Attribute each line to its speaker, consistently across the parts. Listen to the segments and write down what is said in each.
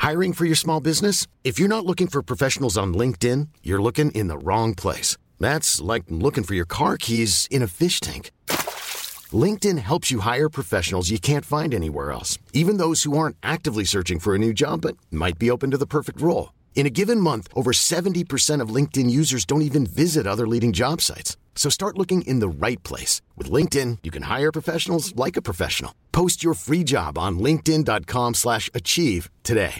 Speaker 1: Hiring for your small business? If you're not looking for professionals on LinkedIn, you're looking in the wrong place. That's like looking for your car keys in a fish tank. LinkedIn helps you hire professionals you can't find anywhere else, even those who aren't actively searching for a new job but might be open to the perfect role. In a given month, over 70% of LinkedIn users don't even visit other leading job sites. So start looking in the right place. With LinkedIn, you can hire professionals like a professional. Post your free job on linkedin.com/achieve today.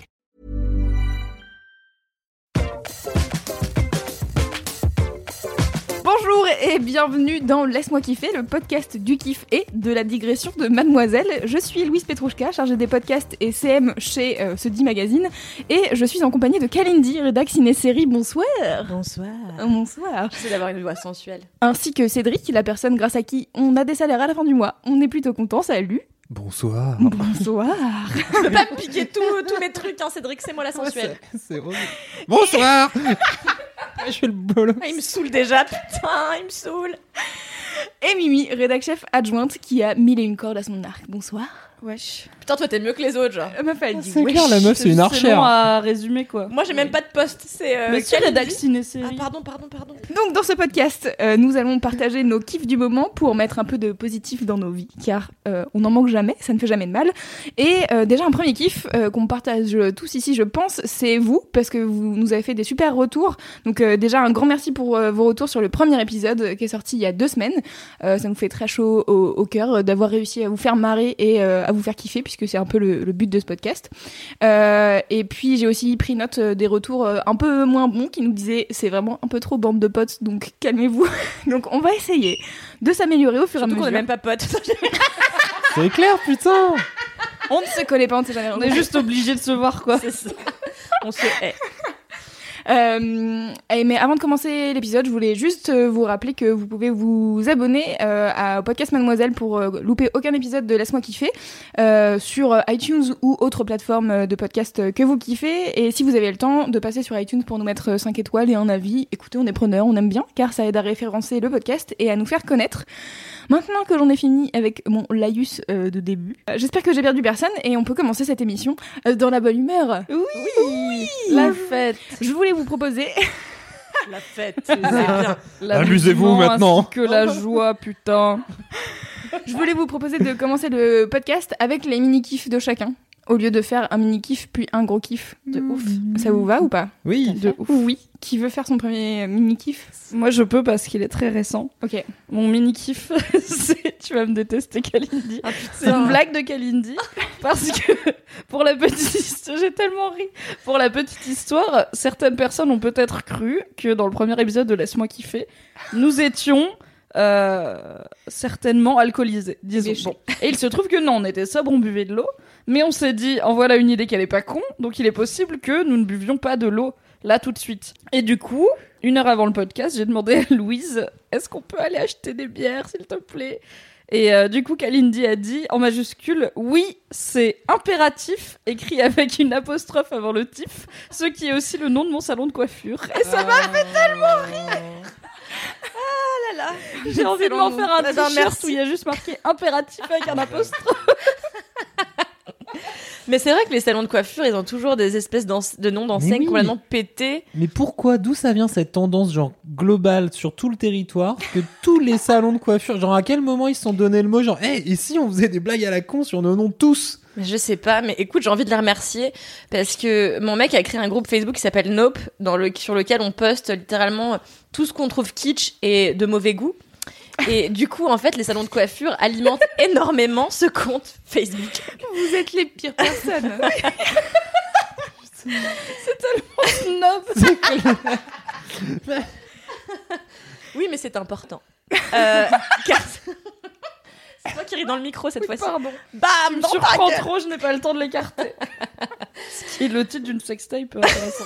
Speaker 2: Bonjour et bienvenue dans Laisse-moi kiffer, le podcast du kiff et de la digression de Mademoiselle. Je suis Louise Petrouchka, chargée des podcasts et CM chez Ce Dit Magazine, et je suis en compagnie de Kalindi, rédac ciné-série. Bonsoir.
Speaker 3: Bonsoir.
Speaker 2: Bonsoir.
Speaker 3: J'essaie d'avoir une voix sensuelle.
Speaker 2: Ainsi que Cédric, la personne grâce à qui on a des salaires à la fin du mois. On est plutôt content, salut.
Speaker 4: Bonsoir.
Speaker 2: Bonsoir.
Speaker 3: Je peux pas piquer tous mes trucs, hein, Cédric, c'est moi la sensuelle.
Speaker 4: C'est horrible. Bonsoir. Je fais le bolos.
Speaker 3: Ah, il me saoule déjà, putain, il me saoule.
Speaker 2: Et Mimi, rédac chef adjointe qui a 1001 cordes à son arc. Bonsoir.
Speaker 3: Wesh. Putain, toi t'es mieux que les autres, genre.
Speaker 2: Meuf, elle dit
Speaker 4: C'est
Speaker 2: wesh.
Speaker 4: clair, la meuf, c'est une
Speaker 5: C'est
Speaker 4: archère.
Speaker 5: long à résumer, quoi.
Speaker 3: Moi j'ai même pas de poste, c'est.
Speaker 5: Mais qui rédac ciné-série?
Speaker 3: Ah, pardon.
Speaker 2: Donc dans ce podcast, nous allons partager nos kiffs du moment pour mettre un peu de positif dans nos vies, car on n'en manque jamais, ça ne fait jamais de mal. Et déjà un premier kiff qu'on partage tous ici, je pense, c'est vous, parce que vous nous avez fait des super retours. Donc déjà un grand merci pour vos retours sur le premier épisode qui est sorti il y a 2 semaines. Ça nous fait très chaud au cœur d'avoir réussi à vous faire marrer et à vous faire kiffer, puisque c'est un peu le but de ce podcast. Et puis j'ai aussi pris note des retours un peu moins bons qui nous disaient c'est vraiment un peu trop bande de potes, donc calmez-vous. Donc on va essayer de s'améliorer au fur et à
Speaker 3: Surtout
Speaker 2: mesure.
Speaker 3: qu'on est même pas potes.
Speaker 4: C'est clair, putain.
Speaker 2: On ne se connaît pas, on ne sait jamais.
Speaker 5: On est juste obligés de se voir, quoi.
Speaker 3: C'est ça. On se hait.
Speaker 2: Mais avant de commencer l'épisode, je voulais juste vous rappeler que vous pouvez vous abonner au podcast Mademoiselle pour louper aucun épisode de Laisse-moi kiffer sur iTunes ou autre plateforme de podcast que vous kiffez. Et si vous avez le temps de passer sur iTunes pour nous mettre 5 étoiles et un avis, écoutez, on est preneurs, on aime bien, car ça aide à référencer le podcast et à nous faire connaître. Maintenant que j'en ai fini avec mon laïus de début, j'espère que j'ai perdu personne et on peut commencer cette émission dans la bonne humeur.
Speaker 5: Oui. La fête.
Speaker 2: Je voulais vous proposer...
Speaker 3: La fête, c'est bien.
Speaker 4: Amusez-vous maintenant.
Speaker 5: Ainsi que la joie, putain.
Speaker 2: Je voulais vous proposer de commencer le podcast avec les mini-kiffs de chacun, au lieu de faire un mini-kiff puis un gros kiff. De ouf. Ça vous va ou pas?
Speaker 4: Oui.
Speaker 2: De ouf. Oui. Qui veut faire son premier mini-kiff?
Speaker 5: Moi, je peux parce qu'il est très récent.
Speaker 2: Ok.
Speaker 5: Mon mini-kiff, c'est... Tu vas me détester, Kalindi.
Speaker 3: Ah,
Speaker 5: C'est une blague de Kalindi. Parce que, pour la petite histoire... J'ai tellement ri. Pour la petite histoire, certaines personnes ont peut-être cru que dans le premier épisode de Laisse-moi kiffer, nous étions... certainement alcoolisés, disons. Bon. Et il se trouve que non, on était sobre, on buvait de l'eau, mais on s'est dit, en voilà une idée qu'elle est pas con, donc il est possible que nous ne buvions pas de l'eau là tout de suite. Et du coup, 1 heure avant le podcast, j'ai demandé à Louise, est-ce qu'on peut aller acheter des bières, s'il te plaît? Et du coup, Kalindi a dit, en majuscule, oui, c'est impératif, écrit avec une apostrophe avant le tif, ce qui est aussi le nom de mon salon de coiffure. Et ça m'a fait tellement rire.
Speaker 3: Ah là là.
Speaker 5: J'ai envie de m'en faire un
Speaker 3: Non,
Speaker 5: t-shirt
Speaker 3: merci.
Speaker 5: où il y a juste marqué impératif avec un apostrophe.
Speaker 3: Mais c'est vrai que les salons de coiffure, ils ont toujours des espèces de noms d'enseignes
Speaker 4: oui.
Speaker 3: complètement pétés.
Speaker 4: Mais pourquoi, d'où ça vient cette tendance genre globale sur tout le territoire que tous les salons de coiffure, genre à quel moment ils se sont donné le mot genre hey, et si on faisait des blagues à la con sur nos noms tous?
Speaker 3: Mais je sais pas, mais écoute, j'ai envie de les remercier parce que mon mec a créé un groupe Facebook qui s'appelle Nope, sur lequel on poste littéralement tout ce qu'on trouve kitsch et de mauvais goût. Et du coup, en fait, les salons de coiffure alimentent énormément ce compte Facebook.
Speaker 2: Vous êtes les pires personnes.
Speaker 5: C'est tellement snob.
Speaker 3: Oui, mais c'est important. Car... C'est toi qui ris dans le micro cette fois-ci.
Speaker 5: Pardon.
Speaker 3: Bam,
Speaker 5: Tu me
Speaker 3: dans ta
Speaker 5: surprends
Speaker 3: gueule.
Speaker 5: trop, je n'ai pas le temps de l'écarter. Ce qui est le titre d'une sextape intéressant.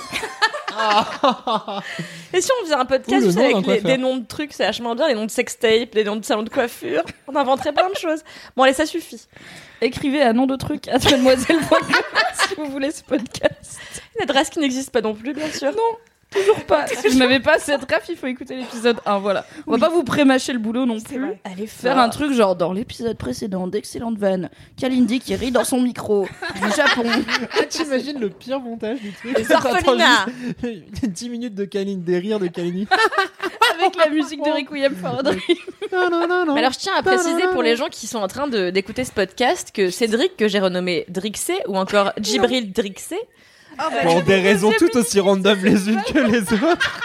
Speaker 3: Et si on faisait un podcast
Speaker 4: Ou le
Speaker 3: tu sais,
Speaker 4: nom
Speaker 3: avec
Speaker 4: d'un coiffeur.
Speaker 3: des noms de trucs, c'est vachement bien, des noms de sextape, des noms de salons de coiffure. On inventerait plein de choses. Bon, allez, ça suffit.
Speaker 5: Écrivez à nom de truc à mademoiselle.com si vous voulez ce podcast.
Speaker 3: Une adresse qui n'existe pas non plus, bien sûr.
Speaker 5: Non. Toujours pas. Si vous n'avez pas cette ref, il faut écouter l'épisode 1, voilà. On va pas vous prémâcher le boulot non plus.
Speaker 2: vrai.
Speaker 3: Allez
Speaker 5: Faire un truc genre dans l'épisode précédent d'Excellente Vanne, Kalindi qui rit dans son micro du Japon.
Speaker 4: T'imagines le pire montage du truc?
Speaker 3: Les orphelinats.
Speaker 4: 10 minutes de Kalindi, des rires de Kalindi.
Speaker 5: Avec la musique de Requiem for a Dream.
Speaker 3: Mais alors je tiens à préciser pour les gens qui sont en train d'écouter ce podcast que Cédric, que j'ai renommé Drixé, ou encore Djibril Drixé,
Speaker 4: Pour des raisons tout aussi random les unes que les autres.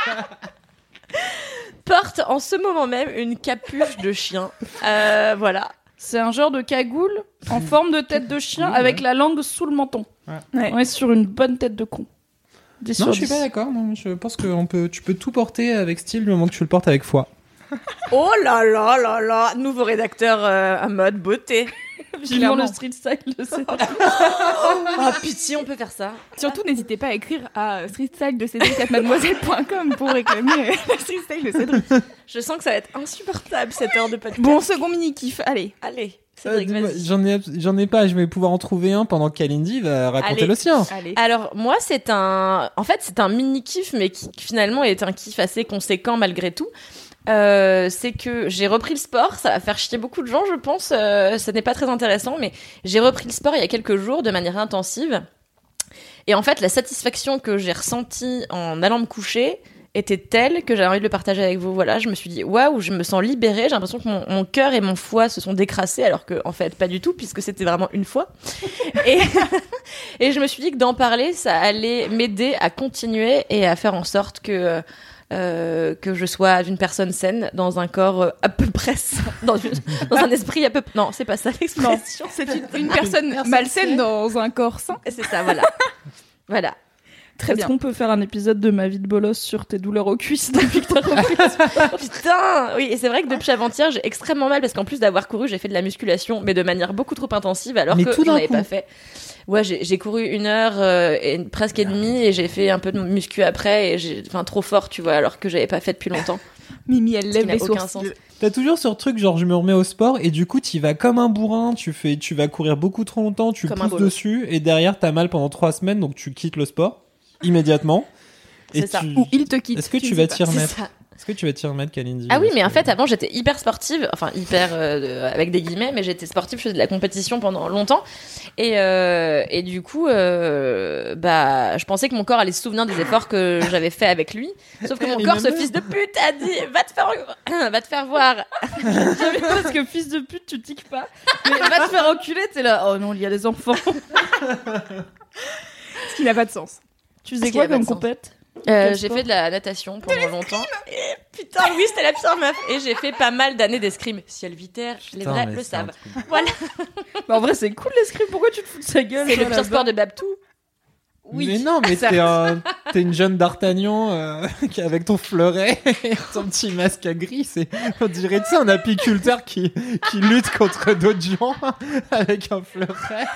Speaker 3: porte en ce moment même une capuche de chien. Voilà.
Speaker 5: C'est un genre de cagoule en forme de tête de chien avec la langue sous le menton.
Speaker 2: Ouais.
Speaker 5: On est sur une bonne tête de con. 10
Speaker 4: Non,
Speaker 5: sur
Speaker 4: je suis
Speaker 5: 10.
Speaker 4: pas d'accord. Non, je pense que tu peux tout porter avec style du moment que tu le portes avec foi.
Speaker 3: Oh là là là là, nouveau rédacteur à mode beauté.
Speaker 5: Vivement
Speaker 2: Clairement.
Speaker 5: le street style de cette...
Speaker 3: Oh pitié, on peut faire ça.
Speaker 2: Surtout, n'hésitez pas à écrire à streetstyle de cédric@mademoiselle.com pour réclamer le streetstyle de Cédric.
Speaker 3: Je sens que ça va être insupportable cette heure de podcast.
Speaker 2: Bon, second mini-kiff, allez.
Speaker 3: Allez, Cédric, vas-y.
Speaker 4: J'en ai pas, je vais pouvoir en trouver un pendant que Kalindi va raconter
Speaker 3: Allez.
Speaker 4: le sien.
Speaker 2: Allez.
Speaker 3: Alors moi c'est un mini kiff mais qui finalement est un kiff assez conséquent malgré tout. C'est que j'ai repris le sport, ça va faire chier beaucoup de gens je pense, ça n'est pas très intéressant mais j'ai repris le sport il y a quelques jours de manière intensive et en fait la satisfaction que j'ai ressentie en allant me coucher était telle que j'avais envie de le partager avec vous. Voilà, je me suis dit waouh, je me sens libérée, j'ai l'impression que mon cœur et mon foie se sont décrassés alors que en fait pas du tout puisque c'était vraiment une fois. Et et je me suis dit que d'en parler ça allait m'aider à continuer et à faire en sorte que je sois une personne saine dans un corps à peu près sain, dans un esprit à peu non, c'est pas ça l'expression.
Speaker 2: C'est une personne malsaine dans un corps sain.
Speaker 3: C'est ça, voilà. Voilà.
Speaker 2: Très
Speaker 5: Est-ce
Speaker 2: bien.
Speaker 5: qu'on peut faire un épisode de ma vie de bolos sur tes douleurs aux cuisses depuis que t'as repris?
Speaker 3: Putain, oui, et c'est vrai que depuis avant-hier, j'ai extrêmement mal parce qu'en plus d'avoir couru, j'ai fait de la musculation, mais de manière beaucoup trop intensive, alors
Speaker 4: Mais
Speaker 3: que
Speaker 4: tout
Speaker 3: j'en
Speaker 4: d'un
Speaker 3: avais
Speaker 4: coup.
Speaker 3: pas fait. Ouais, j'ai couru 1 heure presque et demie et j'ai fait un peu de muscu après et trop fort, tu vois, alors que j'avais pas fait depuis longtemps.
Speaker 2: Mimi, elle
Speaker 3: Ce qui
Speaker 2: lève
Speaker 3: n'a
Speaker 2: les
Speaker 3: aucun
Speaker 2: sourcils.
Speaker 3: sens.
Speaker 4: T'as toujours ce truc genre je me remets au sport et du coup tu vas comme un bourrin, tu vas courir beaucoup trop longtemps, tu
Speaker 3: Comme un
Speaker 4: pousses
Speaker 3: bolos.
Speaker 4: dessus et derrière t'as mal pendant 3 semaines donc tu quittes le sport immédiatement.
Speaker 3: C'est
Speaker 4: Et
Speaker 3: ça.
Speaker 2: Ou il te quitte.
Speaker 4: Est-ce que tu
Speaker 2: ne
Speaker 4: vas
Speaker 2: sais pas.
Speaker 4: t'y remettre?
Speaker 3: C'est ça.
Speaker 4: Est-ce que tu vas t'y remettre, Kalindi?
Speaker 3: Ah oui, mais en
Speaker 4: Parce que-
Speaker 3: fait, avant, j'étais hyper sportive, enfin hyper avec des guillemets, mais j'étais sportive, je faisais de la compétition pendant longtemps, et du coup, je pensais que mon corps allait se souvenir des efforts que j'avais fait avec lui, sauf que mon
Speaker 4: Et
Speaker 3: corps, ce
Speaker 4: même-
Speaker 3: fils de pute, a dit, va te faire voir.
Speaker 5: J'aime bien parce que fils de pute, tu tiques pas. Mais va te faire enculer, t'es là. Oh non, il y a des enfants.
Speaker 2: Ce qui n'a pas de sens.
Speaker 5: Tu faisais
Speaker 3: Parce qu'il y
Speaker 5: quoi
Speaker 3: a pas
Speaker 5: comme
Speaker 3: de sens.
Speaker 5: compète?
Speaker 3: J'ai fait de la natation pendant longtemps. Et, putain, oui, c'était la pire meuf. Et j'ai fait pas mal d'années d'escrime. Si Elviter, les
Speaker 4: Putain,
Speaker 3: vrais
Speaker 4: mais
Speaker 3: le
Speaker 4: c'est un
Speaker 3: savent.
Speaker 4: truc.
Speaker 3: Voilà,
Speaker 5: Bah, en vrai, c'est cool l'escrime. Pourquoi tu te fous de sa gueule?
Speaker 3: c'est le
Speaker 5: toi,
Speaker 3: pire
Speaker 5: là-bas
Speaker 3: sport de Babtou.
Speaker 4: Mais non, mais t'es une jeune d'Artagnan qui avec ton fleuret et ton petit masque à gris. On dirait tu sais, un apiculteur qui lutte contre d'autres gens avec un fleuret.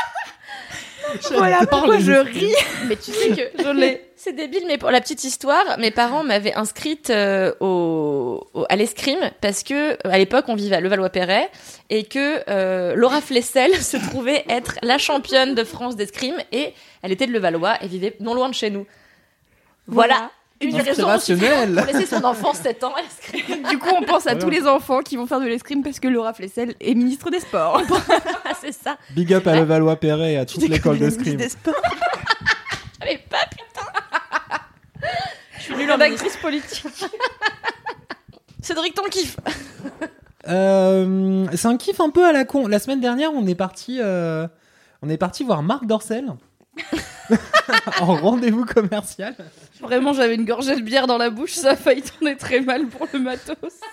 Speaker 2: Voilà
Speaker 4: J'adore
Speaker 2: pourquoi
Speaker 4: les
Speaker 2: je
Speaker 4: esprits.
Speaker 2: ris.
Speaker 3: Mais tu sais que
Speaker 5: Je l'ai.
Speaker 3: c'est débile, mais pour la petite histoire, mes parents m'avaient inscrite à l'escrime parce que à l'époque on vivait à Levallois-Perret et que Laura Flessel se trouvait être la championne de France d'escrime et elle était de Levallois et vivait non loin de chez nous. Voilà. Une raison
Speaker 4: Inspirationnelle.
Speaker 3: pour laisser son enfant 7 ans à l'escrime.
Speaker 2: Du coup, on pense à
Speaker 4: Voilà.
Speaker 2: tous les enfants qui vont faire de l'escrime parce que Laura Flessel est ministre des Sports.
Speaker 3: Ah, c'est ça.
Speaker 4: Big up à Levallois-Perret et à toute l'école d'escrime.
Speaker 2: Ministre des Sports.
Speaker 3: J'avais pas, putain. Je suis nulle en
Speaker 5: L'actrice politique.
Speaker 3: Cédric, ton kiff.
Speaker 4: C'est un kiff un peu à la con. La semaine dernière, on est parti voir Marc Dorcel en rendez-vous commercial.
Speaker 5: Vraiment, j'avais une gorgée de bière dans la bouche. Ça a failli tourner très mal pour le matos.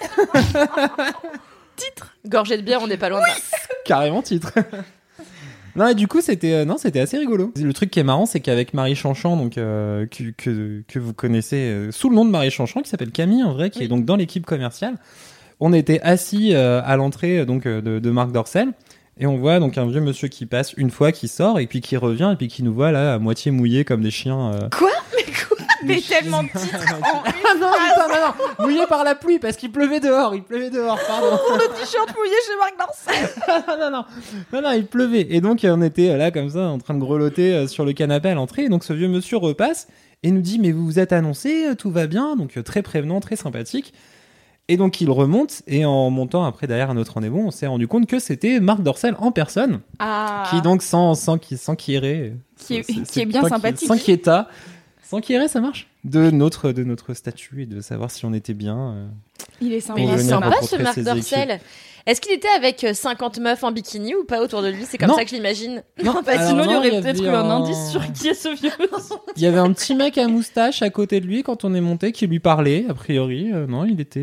Speaker 3: Gorgée de bière, on n'est pas loin de là.
Speaker 4: Carrément titre. Non, et du coup, c'était assez rigolo. Le truc qui est marrant, c'est qu'avec Marie Chanchan, donc que vous connaissez sous le nom de Marie Chanchan, qui s'appelle Camille en vrai, qui est donc dans l'équipe commerciale, on était assis à l'entrée donc de Marc Dorcel. Et on voit donc un vieux monsieur qui passe une fois, qui sort, et puis qui revient, et puis qui nous voit là, à moitié mouillés comme des chiens.
Speaker 3: Quoi ? Mais quoi ?
Speaker 2: Mais tellement de titres en
Speaker 4: Ah non, non, mouillé par la pluie parce qu'il pleuvait dehors, pardon.
Speaker 2: le t-shirt mouillé chez Marc Dorcel.
Speaker 4: non, il pleuvait. Et donc, on était là, comme ça, en train de grelotter sur le canapé à l'entrée. Et donc, ce vieux monsieur repasse et nous dit, mais vous vous êtes annoncé, tout va bien. Donc, très prévenant, très sympathique. Et donc, il remonte. Et en montant après derrière un autre rendez-vous, on s'est rendu compte que c'était Marc Dorcel en personne. Qui donc, sans qui irait.
Speaker 2: Qui est bien sympathique.
Speaker 4: Sans qui état. Sans qui irait, ça marche. De notre statut et de savoir si on était bien.
Speaker 2: Il est sympa.
Speaker 3: Mais il est sympa, ce
Speaker 4: rencontrer
Speaker 3: Marc
Speaker 4: ses
Speaker 3: Dorcel. Est-ce qu'il était avec 50 meufs en bikini ou pas autour de lui? C'est comme ça que je l'imagine.
Speaker 4: Non,
Speaker 5: sinon, il y aurait
Speaker 4: avait
Speaker 5: peut-être eu un indice sur qui est ce vieux monsieur.
Speaker 4: Il y avait un petit mec à moustache à côté de lui quand on est monté qui lui parlait, a priori. Non, il était.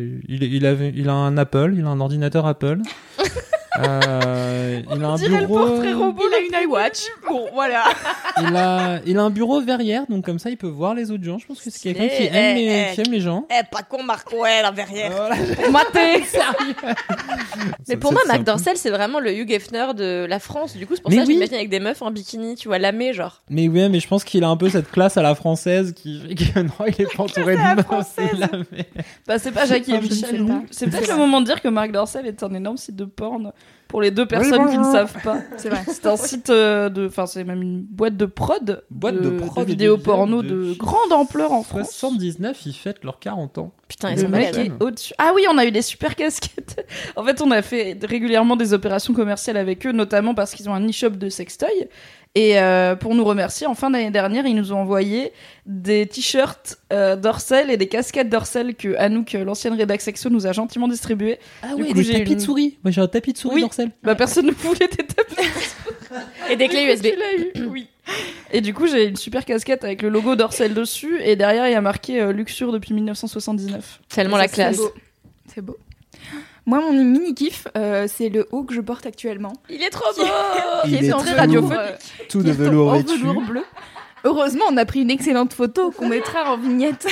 Speaker 4: Il a un Apple, il a un ordinateur Apple. Il a un bureau.
Speaker 2: Il a une iWatch. Bon, voilà.
Speaker 4: Il a un bureau verrière, donc comme ça il peut voir les autres gens. Je pense que c'est quelqu'un qui aime les gens.
Speaker 3: Pas con Marco, la verrière.
Speaker 5: Maté.
Speaker 3: Mais pour moi, Marc Dorcel, c'est vraiment le Hugh Hefner de la France. Du coup, c'est pour ça que je l'imagine avec des meufs en bikini, tu vois, lamé, genre.
Speaker 4: Mais oui, mais je pense qu'il a un peu cette classe à la française qui fait que non, il est pas entouré de meufs.
Speaker 5: Bah, c'est pas Jackie et Michel. C'est peut-être le moment de dire que Marc Dorcel est un énorme site de porn. Pour les deux personnes qui ne savent pas.
Speaker 2: C'est vrai.
Speaker 5: C'est un site c'est même une boîte de prod. De vidéos porno de grande ampleur en France.
Speaker 4: 79, ils fêtent leurs 40 ans.
Speaker 3: Putain, ils
Speaker 5: Le
Speaker 3: sont
Speaker 5: mec
Speaker 3: malades.
Speaker 5: est au-dessus. Ah oui, on a eu des super casquettes. En fait, on a fait régulièrement des opérations commerciales avec eux, notamment parce qu'ils ont un e-shop de sextoy. Et pour nous remercier, en fin d'année dernière, ils nous ont envoyé des t-shirts Dorcel et des casquettes Dorcel que Anouk, l'ancienne rédac sexo, nous a gentiment distribuées.
Speaker 4: Ah
Speaker 5: Du
Speaker 4: ouais,
Speaker 5: coup,
Speaker 4: des
Speaker 5: j'ai
Speaker 4: tapis de souris. Moi j'ai un tapis de souris
Speaker 5: Oui.
Speaker 4: Dorcel.
Speaker 5: Bah, personne ne voulait des tapis.
Speaker 3: Et des clés USB.
Speaker 5: Tu l'as eu, oui. Et du coup, j'ai une super casquette avec le logo Dorcel dessus. Et derrière, il y a marqué Luxure depuis 1979.
Speaker 3: Tellement la classe.
Speaker 2: C'est beau. Moi, mon mini-kiff, c'est le haut que je porte actuellement.
Speaker 3: Il est trop beau.
Speaker 2: Qui
Speaker 4: Il est
Speaker 2: en
Speaker 4: très
Speaker 2: radiophonique.
Speaker 4: Tout de velours
Speaker 2: en
Speaker 4: vêtu.
Speaker 2: velours bleu. Heureusement, on a pris une excellente photo qu'on mettra en vignette.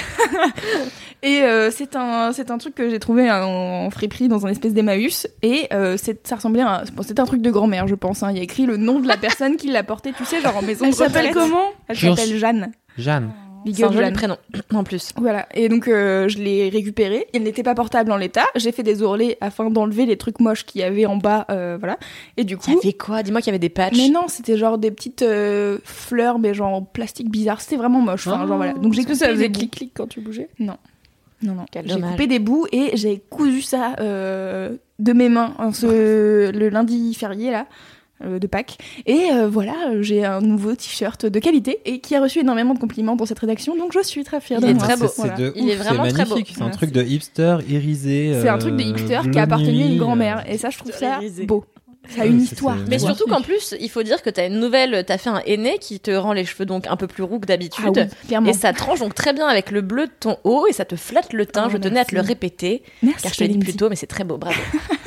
Speaker 2: Et c'est un truc que j'ai trouvé en friperie dans un espèce d'Emmaüs. Et ça ressemblait à... C'était un truc de grand-mère, je pense. Il y a écrit le nom de la personne qui l'a porté, tu sais, genre en maison de retraite.
Speaker 5: Elle s'appelle comment?
Speaker 2: Elle s'appelle Jeanne.
Speaker 4: Jeanne.
Speaker 2: Big
Speaker 3: C'est un
Speaker 2: up,
Speaker 3: joli
Speaker 2: Jeanne.
Speaker 3: prénom, en plus.
Speaker 2: Voilà, et donc je l'ai récupéré. Il n'était pas portable en l'état. J'ai fait des ourlets afin d'enlever les trucs moches qu'il y avait en bas, voilà. Et du coup...
Speaker 3: Il y avait quoi? Dis-moi qu'il y avait des patchs.
Speaker 2: Mais non, c'était genre des petites fleurs, mais genre en plastique bizarre. C'était vraiment moche. Enfin, genre voilà. Donc j'ai
Speaker 5: Est-ce que ça
Speaker 2: coupé
Speaker 5: faisait
Speaker 2: des bouts.
Speaker 5: clic-clic quand tu bougeais?
Speaker 2: Non.
Speaker 3: Quel
Speaker 2: J'ai
Speaker 3: dommage.
Speaker 2: coupé des bouts et j'ai cousu ça de mes mains le lundi férié là. De Pâques. Et voilà, j'ai un nouveau t-shirt de qualité et qui a reçu énormément de compliments dans cette rédaction, donc je suis très fière de
Speaker 3: Il est
Speaker 2: moi.
Speaker 3: très beau.
Speaker 2: Voilà.
Speaker 3: Il est vraiment
Speaker 4: c'est
Speaker 3: très beau.
Speaker 4: magnifique. C'est un
Speaker 2: Merci.
Speaker 4: truc de hipster irisé.
Speaker 2: C'est un truc de hipster qui a appartenu à une grand-mère et ça, je trouve ça
Speaker 3: Irisé.
Speaker 2: beau. Ça a une
Speaker 4: Ouais,
Speaker 2: histoire.
Speaker 4: c'est
Speaker 3: Mais
Speaker 2: tu vois.
Speaker 3: surtout qu'en plus, il faut dire que t'as fait un aîné qui te rend les cheveux donc un peu plus roux que d'habitude.
Speaker 2: Ah oui, clairement.
Speaker 3: Et ça tranche donc très bien avec le bleu de ton haut et ça te flatte le teint.
Speaker 2: Oh,
Speaker 3: je tenais à te le
Speaker 2: merci.
Speaker 3: répéter.
Speaker 2: Merci,
Speaker 3: Car je te l'ai dit
Speaker 2: Kalindi.
Speaker 3: plus tôt, mais c'est très beau, bravo.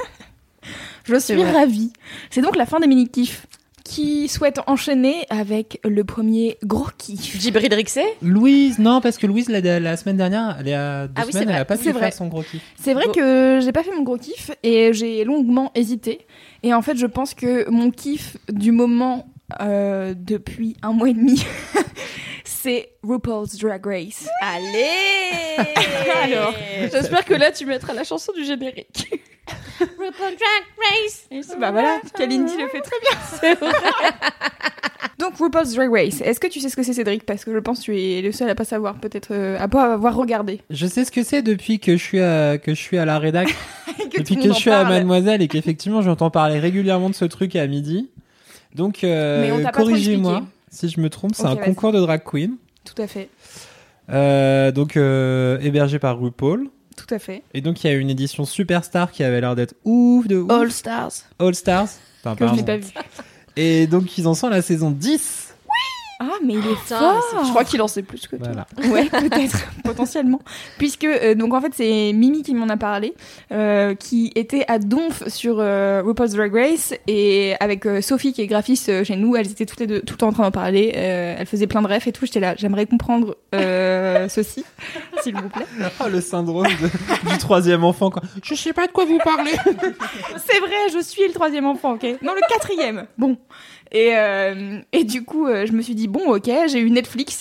Speaker 2: Je suis
Speaker 3: vrai.
Speaker 2: ravie. C'est donc la fin des mini-kiffs. Qui souhaite enchaîner avec le premier gros kiff.
Speaker 3: Djibril Rixé.
Speaker 4: Louise, non, parce que Louise, la semaine dernière, elle est à 2
Speaker 3: Ah oui,
Speaker 4: semaines,
Speaker 3: c'est
Speaker 4: elle a
Speaker 3: vrai,
Speaker 4: pas pu
Speaker 2: c'est vrai.
Speaker 4: faire son gros kiff.
Speaker 2: C'est vrai
Speaker 3: Go.
Speaker 2: que j'ai pas fait mon gros kiff et j'ai longuement hésité. Et en fait, je pense que mon kiff du moment depuis 1 mois et demi, c'est RuPaul's Drag Race.
Speaker 3: Allez.
Speaker 2: Alors,
Speaker 5: J'espère que là, tu mettras la chanson du générique.
Speaker 3: RuPaul's Drag Race.
Speaker 2: Bah voilà, Kalindi le fait très bien. Donc RuPaul's Drag Race, est-ce que tu sais ce que c'est, Cédric? Parce que je pense que tu es le seul à pas savoir, peut-être à pas avoir regardé.
Speaker 4: Je sais ce que c'est depuis que je suis à la rédac,
Speaker 2: Que
Speaker 4: depuis
Speaker 2: tout le
Speaker 4: que
Speaker 2: monde
Speaker 4: je
Speaker 2: en
Speaker 4: suis à
Speaker 2: parle.
Speaker 4: Mademoiselle et qu'effectivement j'entends parler régulièrement de ce truc à midi. Donc
Speaker 2: Mais on t'a pas trop
Speaker 4: corrigez-moi
Speaker 2: expliqué.
Speaker 4: si je me trompe, c'est
Speaker 2: Ok,
Speaker 4: un
Speaker 2: vas-y.
Speaker 4: concours de drag queen.
Speaker 2: Tout à fait,
Speaker 4: Donc hébergé par RuPaul.
Speaker 2: tout à fait.
Speaker 4: Et donc il y a une édition Superstar qui avait l'air d'être ouf de ouf.
Speaker 5: All Stars.
Speaker 4: All Stars. Enfin,
Speaker 2: Que je
Speaker 4: pardon.
Speaker 2: n'ai pas vu.
Speaker 4: Et donc ils en sont à la saison 10.
Speaker 2: Ah, mais il est
Speaker 3: Putain,
Speaker 2: fort.
Speaker 5: Je crois qu'il en sait plus que toi.
Speaker 4: Voilà.
Speaker 2: Ouais, peut-être, potentiellement. Puisque, donc en fait, c'est Mimi qui m'en a parlé, qui était à Donf sur RuPaul's Drag Race, et avec Sophie, qui est graphiste chez nous, elles étaient toutes les deux tout le temps en train d'en parler, elles faisaient plein de refs et tout, j'étais là, j'aimerais comprendre ceci, s'il vous plaît.
Speaker 4: Oh, le syndrome du troisième enfant, quoi. Je sais pas de quoi vous parlez.
Speaker 2: C'est vrai, je suis le 3e enfant, ok? Non, le 4e. Bon. Et du coup, je me suis dit, bon, ok, j'ai eu Netflix.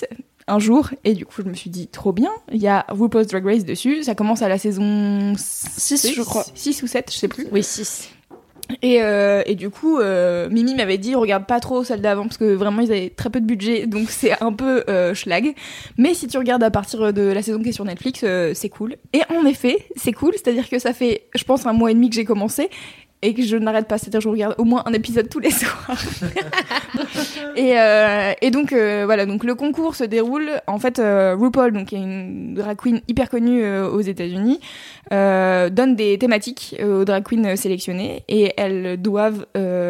Speaker 2: un jour, et du coup je me suis dit trop bien, il y a RuPaul's Drag Race dessus, ça commence à la saison
Speaker 5: 6 je crois.
Speaker 2: 6 ou 7, je sais plus.
Speaker 3: Oui, 6.
Speaker 2: Et du coup, Mimi m'avait dit regarde pas trop celle d'avant parce que vraiment ils avaient très peu de budget, donc c'est un peu schlag. Mais si tu regardes à partir de la saison qui est sur Netflix, c'est cool. Et en effet, c'est cool, c'est-à-dire que ça fait, je pense, 1 mois et demi que j'ai commencé et que je n'arrête pas, c'est-à-dire que je regarde au moins un épisode tous les soirs. et donc voilà, donc le concours se déroule. En fait, RuPaul, donc qui est une drag queen hyper connue aux États-Unis, donne des thématiques aux drag queens sélectionnées et elles doivent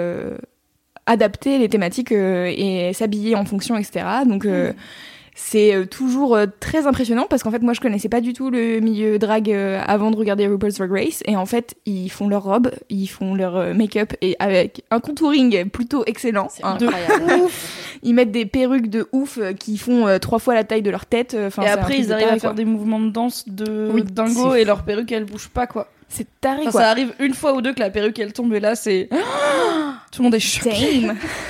Speaker 2: adapter les thématiques et s'habiller en fonction, etc. Donc c'est toujours très impressionnant parce qu'en fait moi je connaissais pas du tout le milieu drag avant de regarder RuPaul's Drag Race, et en fait ils font leur robe, ils font leur make-up et avec un contouring plutôt excellent,
Speaker 3: de
Speaker 2: ouf. Ils mettent des perruques de ouf qui font 3 fois la taille de leur tête,
Speaker 5: et après ils arrivent à faire des mouvements de danse de dingo et leur perruque elle bouge pas quoi.
Speaker 2: C'est taré quoi.
Speaker 5: Ça arrive une fois ou deux que la perruque elle tombe et là c'est tout le monde est choqué.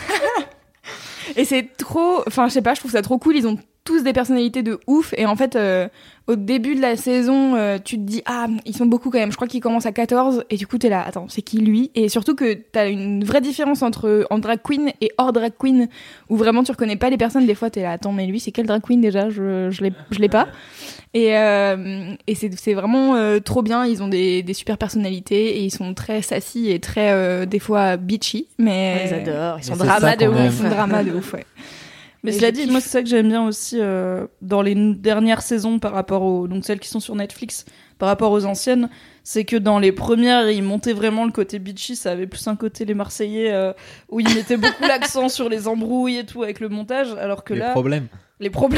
Speaker 2: Et c'est trop, enfin je sais pas, je trouve ça trop cool, ils ont tous des personnalités de ouf, et en fait au début de la saison tu te dis ah ils sont beaucoup quand même, je crois qu'ils commencent à 14 et du coup t'es là attends c'est qui lui, et surtout que t'as une vraie différence en drag queen et hors drag queen où vraiment tu reconnais pas les personnes, des fois t'es là attends mais lui c'est quel drag queen déjà, je l'ai pas, et c'est vraiment trop bien, ils ont des super personnalités et ils sont très sassy et très des fois bitchy, mais
Speaker 3: ils adorent, ils sont
Speaker 2: drama de ouf ouais.
Speaker 5: Mais cela dit, moi c'est ça que j'aime bien aussi dans les dernières saisons par rapport aux, donc celles qui sont sur Netflix, par rapport aux anciennes, c'est que dans les premières ils montaient vraiment le côté bitchy, ça avait plus un côté les Marseillais où ils mettaient beaucoup l'accent sur les embrouilles et tout avec le montage, alors que
Speaker 4: les
Speaker 5: là
Speaker 4: problèmes
Speaker 3: les problèmes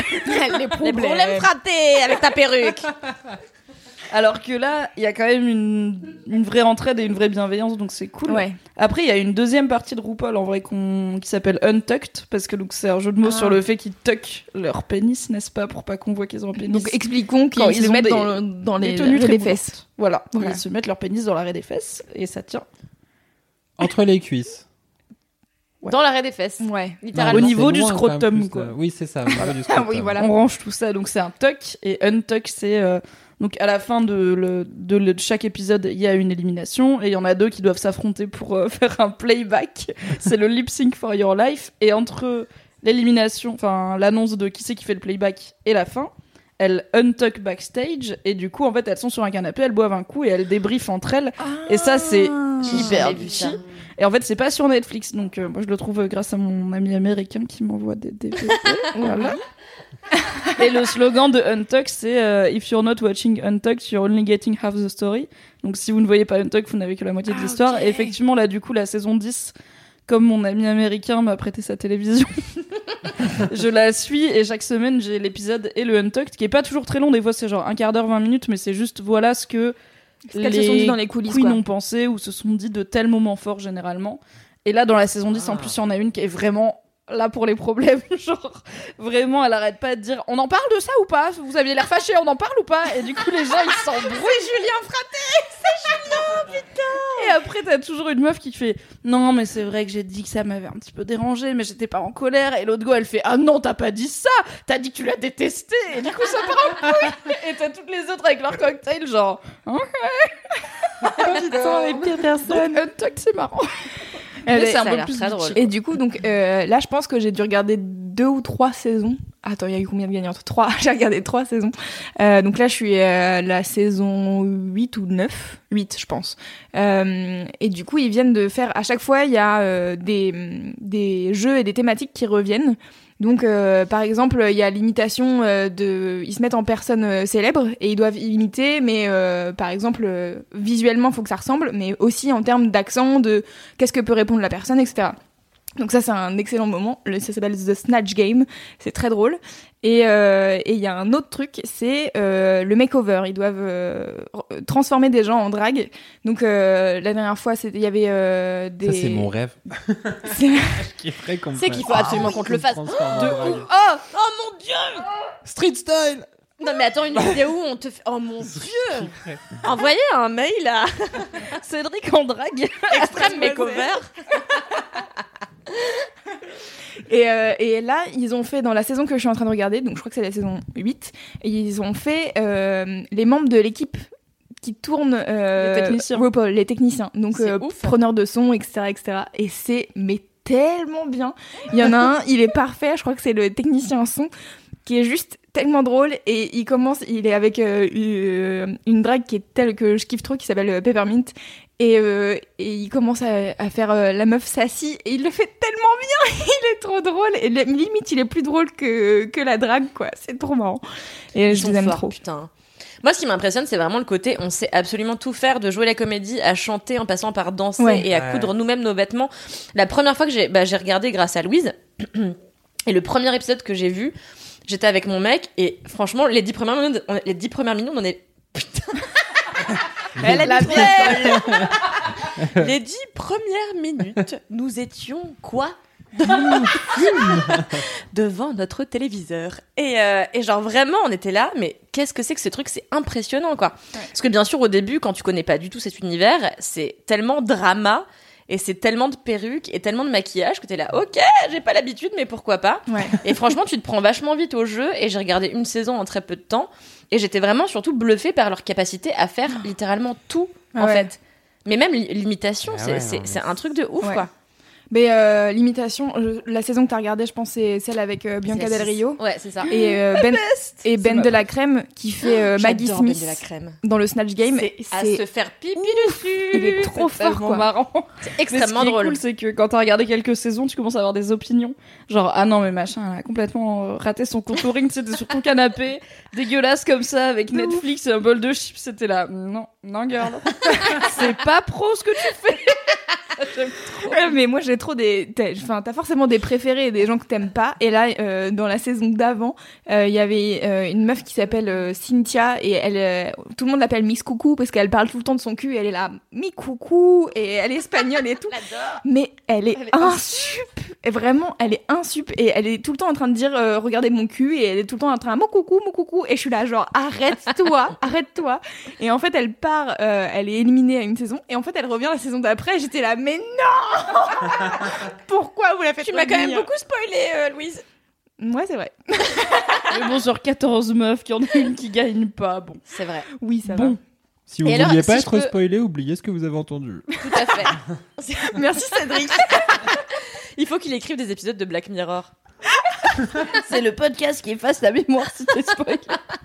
Speaker 3: frappés avec ta perruque.
Speaker 5: Alors que là, il y a quand même une vraie entraide et une vraie bienveillance, donc c'est cool.
Speaker 2: Ouais.
Speaker 5: Après, il y a une deuxième partie de RuPaul, en vrai, qui s'appelle Untucked, parce que donc, c'est un jeu de mots sur le fait qu'ils tuckent leur pénis, n'est-ce pas, pour pas qu'on voit qu'ils ont un pénis.
Speaker 2: Donc expliquons qu'ils se mettent dans les tenues des fesses.
Speaker 5: Voilà, ils se mettent leur pénis dans l'arrêt des fesses, et ça tient.
Speaker 4: entre les cuisses.
Speaker 3: Ouais. Dans l'arrêt des fesses.
Speaker 2: Ouais.
Speaker 3: Littéralement.
Speaker 5: Au niveau du scrotum, quoi.
Speaker 4: Oui, c'est ça. Au niveau du scrotum.
Speaker 2: Oui, voilà.
Speaker 5: On range tout ça, donc c'est un tuck, et untuck, c'est... Donc à la fin de chaque épisode, il y a une élimination et il y en a 2 qui doivent s'affronter pour faire un playback. C'est le lip sync for your life, et entre l'élimination, enfin l'annonce de qui c'est qui fait le playback et la fin, elles untuck backstage et du coup en fait elles sont sur un canapé, elles boivent un coup et elles débriefent entre elles. Et ça c'est hyper bitchy. Et en fait c'est pas sur Netflix, donc moi je le trouve grâce à mon ami américain qui m'envoie des DVD. Voilà. Et le slogan de Untucked, c'est If you're not watching Untucked, you're only getting half the story. Donc si vous ne voyez pas Untucked, vous n'avez que la moitié de l'histoire. Okay. Et effectivement, là, du coup, la saison 10, comme mon ami américain m'a prêté sa télévision, je la suis et chaque semaine, j'ai l'épisode et le Untucked, qui est pas toujours très long. Des fois, c'est genre 1/4 d'heure, 20 minutes, mais c'est juste voilà ce que
Speaker 2: qu'elles se sont dit dans les coulisses,
Speaker 5: queens ont pensé ou se sont dit de tels moments forts généralement. Et là, dans la saison 10, en plus, il y en a une qui est vraiment... là pour les problèmes, genre vraiment elle arrête pas de dire on en parle de ça ou pas, vous aviez l'air fâché, on en parle ou pas, et du coup les gens ils s'embrouillent.
Speaker 3: C'est Julien Fraté, c'est Julien, putain.
Speaker 5: Et après t'as toujours une meuf qui fait non mais c'est vrai que j'ai dit que ça m'avait un petit peu dérangé mais j'étais pas en colère, et l'autre go elle fait ah non t'as pas dit ça, t'as dit que tu l'as détesté, et du coup ça part en couille. Et t'as toutes les autres avec leur cocktail genre
Speaker 2: putain les pires personnes.
Speaker 5: Donc Untucked c'est marrant.
Speaker 3: Mais c'est un peu plus drôle.
Speaker 2: Et du coup, donc là, je pense que j'ai dû regarder 2 ou 3 saisons. Attends, il y a eu combien de gagnantes ? 3. J'ai regardé 3 saisons. Donc là, je suis la saison 8 ou 9. 8, je pense. Et du coup, ils viennent de faire... À chaque fois, il y a des jeux et des thématiques qui reviennent. Donc, par exemple, il y a l'imitation ils se mettent en personnes célèbres et ils doivent imiter, mais par exemple, visuellement, il faut que ça ressemble, mais aussi en termes d'accent, de qu'est-ce que peut répondre la personne, etc. Donc ça, c'est un excellent moment. Ça s'appelle The Snatch Game. C'est très drôle. Et il y a un autre truc, c'est le makeover. Ils doivent transformer des gens en drag. Donc la dernière fois, il y avait des...
Speaker 4: Ça, c'est mon rêve.
Speaker 2: C'est
Speaker 3: qu'il faut absolument qu'on te le fasse.
Speaker 5: Oh
Speaker 3: mon Dieu.
Speaker 4: Street style.
Speaker 3: Non mais attends, une vidéo où on te fait... Oh mon Dieu. Envoyez un mail à
Speaker 5: Cédric en drag.
Speaker 3: Extrême makeover.
Speaker 2: Et là, ils ont fait, dans la saison que je suis en train de regarder, donc je crois que c'est la saison 8, ils ont fait les membres de l'équipe qui tournent
Speaker 5: les techniciens.
Speaker 2: RuPaul, les techniciens. Donc,
Speaker 3: ouf.
Speaker 2: preneurs de son, etc., etc. Et c'est tellement bien. Il y en a un, il est parfait, je crois que c'est le technicien son, qui est juste tellement drôle. Et il est avec une drague qui est telle que je kiffe trop, qui s'appelle Peppermint. Et il commence à faire la meuf sassy et il le fait tellement bien. Il est trop drôle et limite il est plus drôle que la drague, quoi. C'est trop marrant. Et je les aime trop.
Speaker 3: Putain. Moi, ce qui m'impressionne, c'est vraiment le côté, on sait absolument tout faire, de jouer la comédie, à chanter, en passant par danser et à coudre nous-mêmes nos vêtements. La première fois que j'ai regardé grâce à Louise, et le premier épisode que j'ai vu, j'étais avec mon mec, et franchement, les 10 premières minutes, on est... Putain. Elle a la Les 10 premières minutes, nous étions quoi? Devant notre téléviseur et genre vraiment on était là, mais qu'est-ce que c'est que ce truc, c'est impressionnant quoi. Parce que bien sûr au début quand tu connais pas du tout cet univers, c'est tellement drama et c'est tellement de perruques et tellement de maquillage que t'es là, ok, j'ai pas l'habitude mais pourquoi pas. Et franchement tu te prends vachement vite au jeu, et j'ai regardé une saison en très peu de temps et j'étais vraiment surtout bluffée par leur capacité à faire littéralement tout en fait. Mais même l'imitation, c'est un truc de ouf quoi.
Speaker 2: Mais l'imitation, la saison que t'as regardée, je pense, c'est celle avec Bianca Del Rio.
Speaker 3: Ouais, c'est ça.
Speaker 2: Et Ben de la Crème qui fait Maggie Smith
Speaker 3: Ben de la Crème
Speaker 2: dans le Snatch Game.
Speaker 3: C'est à se faire pipi dessus.
Speaker 2: Il est trop fort, quoi.
Speaker 5: Marrant.
Speaker 3: C'est extrêmement drôle.
Speaker 5: Ce qui est cool, c'est que quand t'as regardé quelques saisons, tu commences à avoir des opinions. Genre, ah non, mais machin, elle a complètement raté son contouring. Tu sais, t'es sur ton canapé, dégueulasse comme ça, avec Netflix et un bol de chips. C'était là, non, girl. C'est pas pro ce que tu fais. J'aime trop.
Speaker 2: Mais moi j'ai trop t'as forcément des préférés et des gens que t'aimes pas, et là dans la saison d'avant il y avait une meuf qui s'appelle Cynthia, et elle tout le monde l'appelle Miss Coucou parce qu'elle parle tout le temps de son cul, et elle est là Mi Coucou, et elle est espagnole et tout. Mais elle est insup, et vraiment elle est insup, et elle est tout le temps en train de dire regardez mon cul, et elle est tout le temps en train de mon coucou, et je suis là genre arrête-toi. Et en fait elle part, elle est éliminée à une saison, et en fait elle revient la saison d'après, j'étais là mais non. Pourquoi vous la faites?
Speaker 3: Tu m'as quand même beaucoup spoilé, Louise.
Speaker 2: Ouais, c'est vrai.
Speaker 5: Mais bon, sur 14 meufs, qu'il y en a une qui gagne pas, bon.
Speaker 3: C'est vrai.
Speaker 2: Oui, ça va.
Speaker 4: Si vous vouliez pas être spoilé, oubliez ce que vous avez entendu.
Speaker 3: Tout à fait.
Speaker 2: Merci Cédric.
Speaker 3: Il faut qu'il écrive des épisodes de Black Mirror.
Speaker 5: C'est le podcast qui efface la mémoire si t'es spoilé.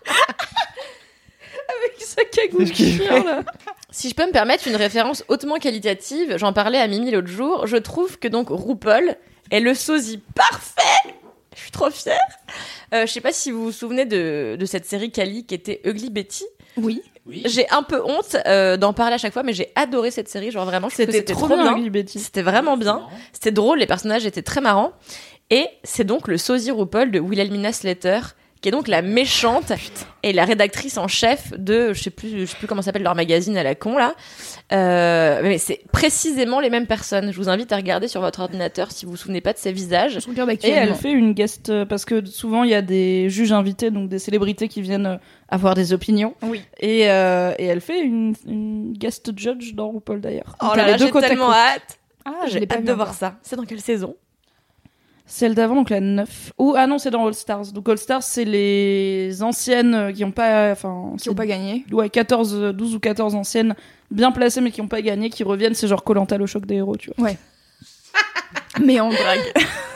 Speaker 5: Avec sa cagoule de chien, là.
Speaker 3: Si je peux me permettre une référence hautement qualitative, j'en parlais à Mimi l'autre jour, je trouve que donc RuPaul est le sosie parfait. Je suis trop fière. Je sais pas si vous vous souvenez de cette série Cali qui était Ugly Betty.
Speaker 2: Oui.
Speaker 3: J'ai un peu honte d'en parler à chaque fois, mais j'ai adoré cette série. Genre vraiment, c'était trop bien.
Speaker 5: Ugly Betty.
Speaker 3: C'était vraiment bien. C'était drôle, les personnages étaient très marrants. Et c'est donc le sosie RuPaul de Wilhelmina Slater, qui est donc la méchante et la rédactrice en chef de, je sais plus comment s'appelle leur magazine à la con là. Mais c'est précisément les mêmes personnes. Je vous invite à regarder sur votre ordinateur si vous vous souvenez pas de ces visages.
Speaker 2: Je regarde
Speaker 5: Et
Speaker 2: actuellement.
Speaker 5: elle fait une guest, parce que souvent il y a des juges invités, donc des célébrités qui viennent avoir des opinions.
Speaker 2: Oui.
Speaker 5: Et elle fait une guest judge dans RuPaul d'ailleurs.
Speaker 3: Oh
Speaker 5: Donc,
Speaker 3: là
Speaker 5: elle est
Speaker 3: là,
Speaker 5: deux
Speaker 3: j'ai
Speaker 5: côte à
Speaker 3: tellement
Speaker 5: côte.
Speaker 3: hâte.
Speaker 2: Ah,
Speaker 3: J'ai hâte de voir ça. C'est dans quelle saison?
Speaker 5: Celle d'avant, donc la 9. Ah non, c'est dans All Stars. Donc All Stars, c'est les anciennes qui n'ont pas...
Speaker 2: Qui ont pas gagné.
Speaker 5: Ouais, 12 ou 14 anciennes bien placées mais qui n'ont pas gagné, qui reviennent. C'est genre Koh-Lanta, le choc des héros, tu vois.
Speaker 2: Ouais. Mais en drague.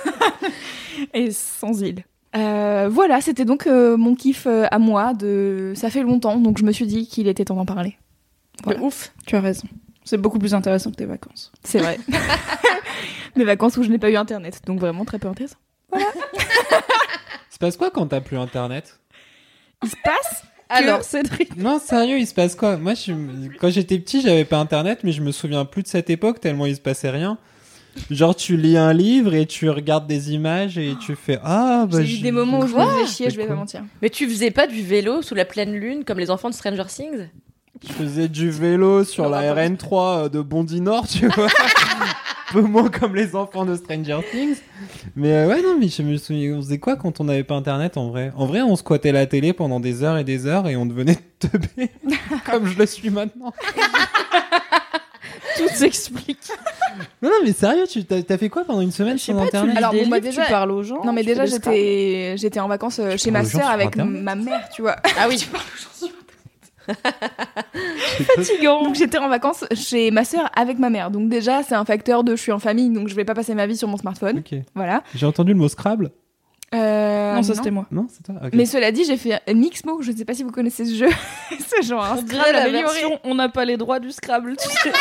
Speaker 2: Et sans île. Voilà, c'était donc mon kiff à moi. Ça fait longtemps, donc je me suis dit qu'il était temps d'en parler. Voilà.
Speaker 3: De ouf.
Speaker 5: Tu as raison. C'est beaucoup plus intéressant que tes vacances.
Speaker 2: C'est vrai. Des vacances où je n'ai pas eu internet, donc vraiment très peu intéressant. Voilà.
Speaker 4: Il se passe quoi quand t'as plus internet?
Speaker 2: Il se passe
Speaker 5: Alors, Cédric.
Speaker 4: Non, sérieux, il se passe quoi? Moi, quand j'étais petit, j'avais pas internet, mais je me souviens plus de cette époque tellement il se passait rien. Genre, tu lis un livre et tu regardes des images et tu fais
Speaker 2: j'ai eu des moments où je me faisais chier, je vais pas mentir.
Speaker 3: Mais tu faisais pas du vélo sous la pleine lune comme les enfants de Stranger Things?
Speaker 4: Je faisais du vélo sur la RN3 de Bondy Nord, tu vois. Un peu moins comme les enfants de Stranger Things. Mais ouais, non, mais je me souviens, on faisait quoi quand on n'avait pas internet en vrai? En vrai, on squattait la télé pendant des heures et on devenait teubé, comme je le suis maintenant.
Speaker 5: Tout s'explique.
Speaker 4: Non, mais sérieux, t'as fait quoi pendant une semaine sur Internet?
Speaker 2: Alors, bon,
Speaker 5: déjà, tu parles aux gens.
Speaker 2: Non, mais
Speaker 5: tu
Speaker 2: déjà,
Speaker 5: fais des
Speaker 2: j'étais en vacances chez
Speaker 4: parles
Speaker 2: ma
Speaker 4: aux gens
Speaker 2: sœur
Speaker 4: sur
Speaker 2: avec
Speaker 4: Internet
Speaker 2: ma mère, tu vois.
Speaker 3: Ah oui.
Speaker 2: Fatigant. Donc j'étais en vacances chez ma sœur avec ma mère. Donc déjà, c'est un facteur de je suis en famille, donc je vais pas passer ma vie sur mon smartphone.
Speaker 4: Ok.
Speaker 2: Voilà.
Speaker 4: J'ai entendu le mot Scrabble.
Speaker 2: Non,
Speaker 5: ça c'était moi.
Speaker 4: Non, c'est toi. Ok.
Speaker 2: Mais cela dit, j'ai fait Mixmo. Je sais pas si vous connaissez ce jeu. C'est genre un
Speaker 5: On dirait
Speaker 2: Scrabble
Speaker 5: la
Speaker 2: amélioré.
Speaker 5: version on n'a pas les droits du Scrabble. Tu sais.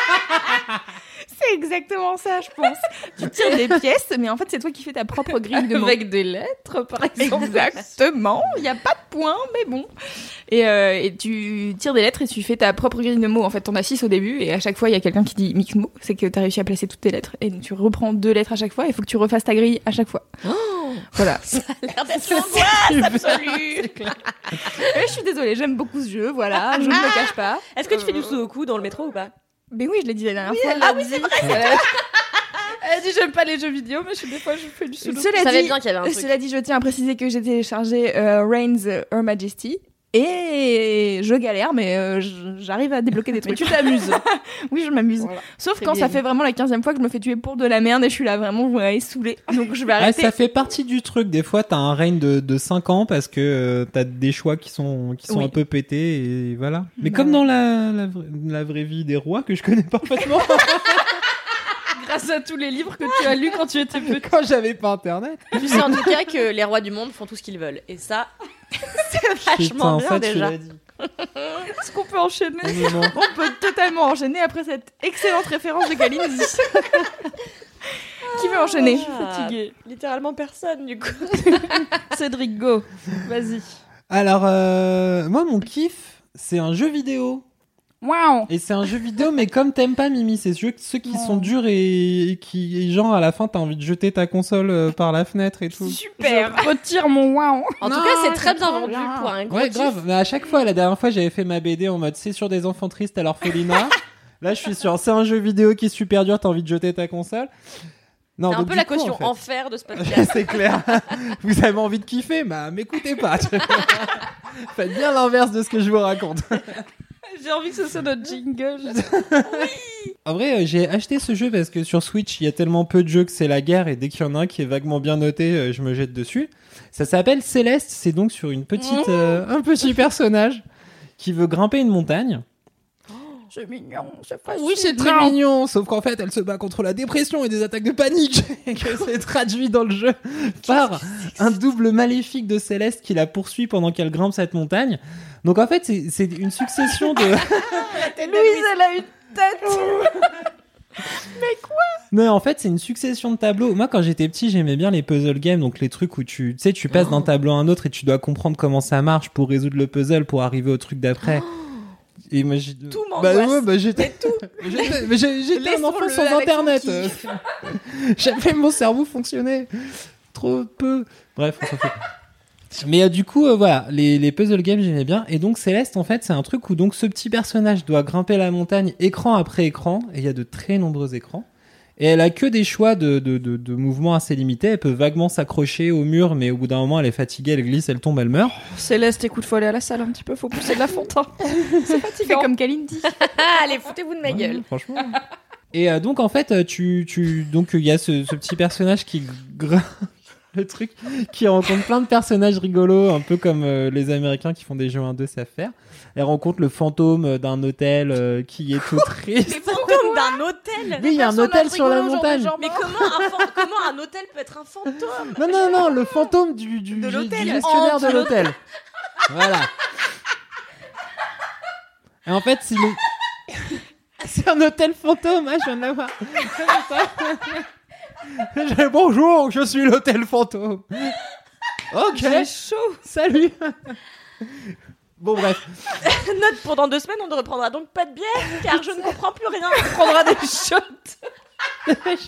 Speaker 2: C'est exactement ça, je pense. Tu tires des pièces, mais en fait, c'est toi qui fais ta propre grille de mots.
Speaker 5: Avec des lettres, par exemple.
Speaker 2: Exactement. Il n'y a pas de points, mais bon. Et tu tires des lettres et tu fais ta propre grille de mots. En fait, t'en as 6 au début et à chaque fois, il y a quelqu'un qui dit Mixmo. C'est que t'as réussi à placer toutes tes lettres. Et donc, tu reprends 2 lettres à chaque fois et il faut que tu refasses ta grille à chaque fois. Voilà.
Speaker 3: Ça a l'air d'être l'angoisse absolue.
Speaker 2: Je suis désolée, j'aime beaucoup ce jeu. Voilà, je ne me cache pas.
Speaker 3: Est-ce que tu fais du sudoku dans le métro ou pas?
Speaker 2: Mais oui, je l'ai dit la dernière fois.
Speaker 5: Ah oui, c'est vrai. Elle dit j'aime pas les jeux vidéo, mais des fois je fais du sudoku.
Speaker 3: Je savais bien qu'il y avait un truc.
Speaker 2: Cela dit, je tiens à préciser que j'ai téléchargé Reigns Her Majesty. Et je galère, mais j'arrive à débloquer des
Speaker 5: Mais
Speaker 2: trucs.
Speaker 5: tu t'amuses.
Speaker 2: Oui, je m'amuse.
Speaker 5: Voilà.
Speaker 2: Sauf
Speaker 3: C'est
Speaker 2: quand
Speaker 3: bien.
Speaker 2: ça fait vraiment la 15e fois que je me fais tuer pour de la merde et je suis là vraiment saoulée. Donc je vais
Speaker 4: Ouais,
Speaker 2: arrêter.
Speaker 4: ça fait partie du truc. Des fois, t'as un règne de 5 ans parce que t'as des choix qui sont
Speaker 2: Oui.
Speaker 4: un peu pétés et voilà. Mais
Speaker 2: Bah
Speaker 4: comme
Speaker 2: ouais.
Speaker 4: dans la vraie vie des rois que je connais parfaitement
Speaker 5: Grâce à tous les livres que tu as lus quand tu étais petit.
Speaker 4: quand j'avais pas Internet.
Speaker 3: Tu sais en tout cas que les rois du monde font tout ce qu'ils veulent. Et ça, c'est vachement
Speaker 4: Putain,
Speaker 3: bien
Speaker 4: ça, tu
Speaker 3: déjà.
Speaker 4: l'as dit.
Speaker 5: Est-ce qu'on peut enchaîner?
Speaker 4: Non, non.
Speaker 2: On peut totalement enchaîner après cette excellente référence de Kalindi. Qui veut enchaîner?
Speaker 5: Fatigué.
Speaker 3: Littéralement personne du coup.
Speaker 5: Cédric, go. Vas-y.
Speaker 4: Alors, moi, mon kiff, c'est un jeu vidéo.
Speaker 5: Waouh.
Speaker 4: Et c'est un jeu vidéo, mais comme t'aimes pas, Mimi, c'est ceux qui sont durs et qui, genre, à la fin, t'as envie de jeter ta console par la fenêtre et tout.
Speaker 2: Super.
Speaker 5: Je retire mon waouh.
Speaker 3: En
Speaker 4: Non,
Speaker 3: tout cas, c'est très bien
Speaker 2: trop
Speaker 3: vendu
Speaker 2: bien.
Speaker 3: pour un gros
Speaker 4: Ouais,
Speaker 3: kiff.
Speaker 4: grave. Mais à chaque fois, la dernière fois, j'avais fait ma BD en mode c'est sur des enfants tristes à l'orphelinat. Là, je suis sur c'est un jeu vidéo qui est super dur, t'as envie de jeter ta console. Non,
Speaker 3: C'est un
Speaker 4: donc,
Speaker 3: peu
Speaker 4: du
Speaker 3: la
Speaker 4: coup,
Speaker 3: caution
Speaker 4: en fait-
Speaker 3: enfer de ce podcast.
Speaker 4: C'est clair. Vous avez envie de kiffer, bah m'écoutez pas. Faites bien l'inverse de ce que je vous raconte.
Speaker 5: J'ai envie que ce soit notre jingle.
Speaker 4: En vrai, j'ai acheté ce jeu parce que sur Switch, il y a tellement peu de jeux que c'est la guerre et dès qu'il y en a un qui est vaguement bien noté, je me jette dessus. Ça s'appelle Céleste, c'est donc sur une petite, un petit personnage qui veut grimper une montagne.
Speaker 5: C'est mignon, c'est pas
Speaker 4: Oui, c'est très mignon, sauf qu'en fait, elle se bat contre la dépression et des attaques de panique, et que c'est traduit dans le jeu par un double maléfique de Céleste qui la poursuit pendant qu'elle grimpe cette montagne. Donc en fait, c'est une succession de...
Speaker 5: Louise, elle a une tête.
Speaker 4: Non, en fait, c'est une succession de tableaux. Moi, quand j'étais petit, j'aimais bien les puzzle games, donc les trucs où tu sais, tu passes d'un tableau à un autre et tu dois comprendre comment ça marche pour résoudre le puzzle, pour arriver au truc d'après. Et moi,
Speaker 3: Tout m'angoisse.
Speaker 4: ouais, bah, j'étais un enfant sans internet. J'avais mon cerveau fonctionnait trop peu. Bref, on s'en fout. Mais du coup, voilà, les puzzle games, j'aimais bien. Et donc, Céleste, en fait, c'est un truc où donc ce petit personnage doit grimper la montagne écran après écran. Et il y a de très nombreux écrans. Et elle a que des choix de mouvements assez limités. Elle peut vaguement s'accrocher au mur, mais au bout d'un moment, elle est fatiguée, elle glisse, elle tombe, elle meurt.
Speaker 5: Céleste, écoute, faut aller à la salle un petit peu, faut pousser de la fontaine. C'est
Speaker 2: Fais
Speaker 5: fatigant.
Speaker 2: comme Kalindi.
Speaker 3: Ah, allez, foutez-vous de ma gueule.
Speaker 4: Ouais, franchement. Et donc, en fait, donc il y a ce petit personnage qui grimpe le truc, qui rencontre plein de personnages rigolos, un peu comme les Américains qui font des jeux 1-2 savent faire. Elle rencontre le fantôme d'un hôtel qui est tout triste.
Speaker 3: Les fantômes d'un hôtel.
Speaker 4: Oui, il y a un hôtel sur la montagne.
Speaker 3: Mais comment un hôtel peut être un fantôme?
Speaker 4: Non, le fantôme du
Speaker 3: l'hôtel.
Speaker 4: gestionnaire de l'hôtel. Voilà. Et en fait, c'est un hôtel fantôme, hein, je viens de l'avoir. Bonjour, je suis l'hôtel fantôme. Ok,
Speaker 5: J'ai chaud.
Speaker 4: salut. Bon, bref.
Speaker 3: Note pour dans 2 semaines, on ne reprendra donc pas de bière car je ne comprends plus rien.
Speaker 5: On prendra des shots.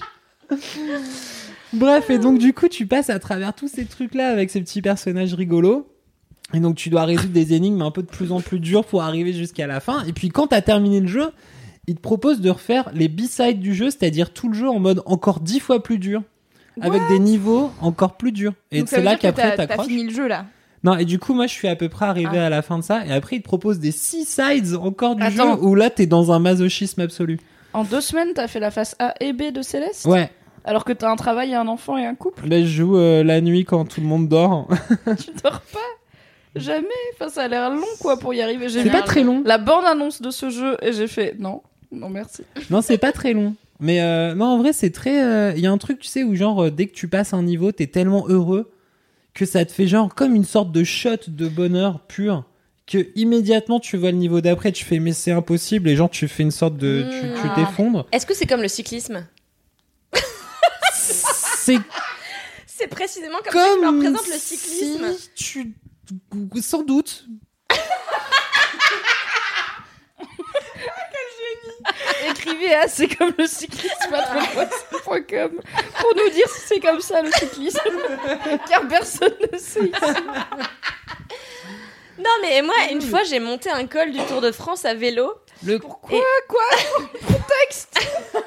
Speaker 4: Bref, et donc du coup, tu passes à travers tous ces trucs-là avec ces petits personnages rigolos. Et donc, tu dois résoudre des énigmes un peu de plus en plus dures pour arriver jusqu'à la fin. Et puis, quand t'as terminé le jeu, il te propose de refaire les B-sides du jeu, c'est-à-dire tout le jeu en mode encore 10 fois plus dur. Avec des niveaux encore plus durs. Et
Speaker 2: Donc, ça
Speaker 4: c'est
Speaker 2: veut
Speaker 4: là
Speaker 2: dire que
Speaker 4: qu'après,
Speaker 2: t'as
Speaker 4: t'accroches.
Speaker 2: fini le jeu là.
Speaker 4: Non, et du coup, moi, je suis à peu près arrivé
Speaker 2: Ah.
Speaker 4: à la fin de ça. Et après, il te propose des 6 sides encore du
Speaker 5: Attends.
Speaker 4: jeu où là, t'es dans un masochisme absolu.
Speaker 5: En 2 semaines, t'as fait la phase A et B de Céleste ?
Speaker 4: Ouais.
Speaker 5: Alors que t'as un travail, un enfant et un couple ?
Speaker 4: Là, je joue la nuit quand tout le monde dort.
Speaker 5: Tu dors pas ? Jamais. Enfin, ça a l'air long, quoi, pour y arriver. J'ai
Speaker 4: C'est
Speaker 5: vu
Speaker 4: pas très long.
Speaker 5: la bande-annonce de ce jeu et j'ai fait non, merci.
Speaker 4: Non, c'est pas très long. Mais non, en vrai, c'est très... Il y a un truc, tu sais, où genre, dès que tu passes un niveau, t'es tellement heureux que ça te fait genre comme une sorte de shot de bonheur pur, que immédiatement tu vois le niveau d'après, tu fais mais c'est impossible, et genre tu fais une sorte de... Tu t'effondres.
Speaker 3: Est-ce que c'est comme le cyclisme ? C'est précisément comme ça que je leur présente le cyclisme.
Speaker 4: Si tu... Sans doute.
Speaker 5: Écrivez à c'est comme le cyclisme @3.com pour nous dire si c'est comme ça le cyclisme. Car personne ne sait ici.
Speaker 3: Non, mais moi, une fois, j'ai monté un col du Tour de France à vélo.
Speaker 5: Pourquoi ? Contexte.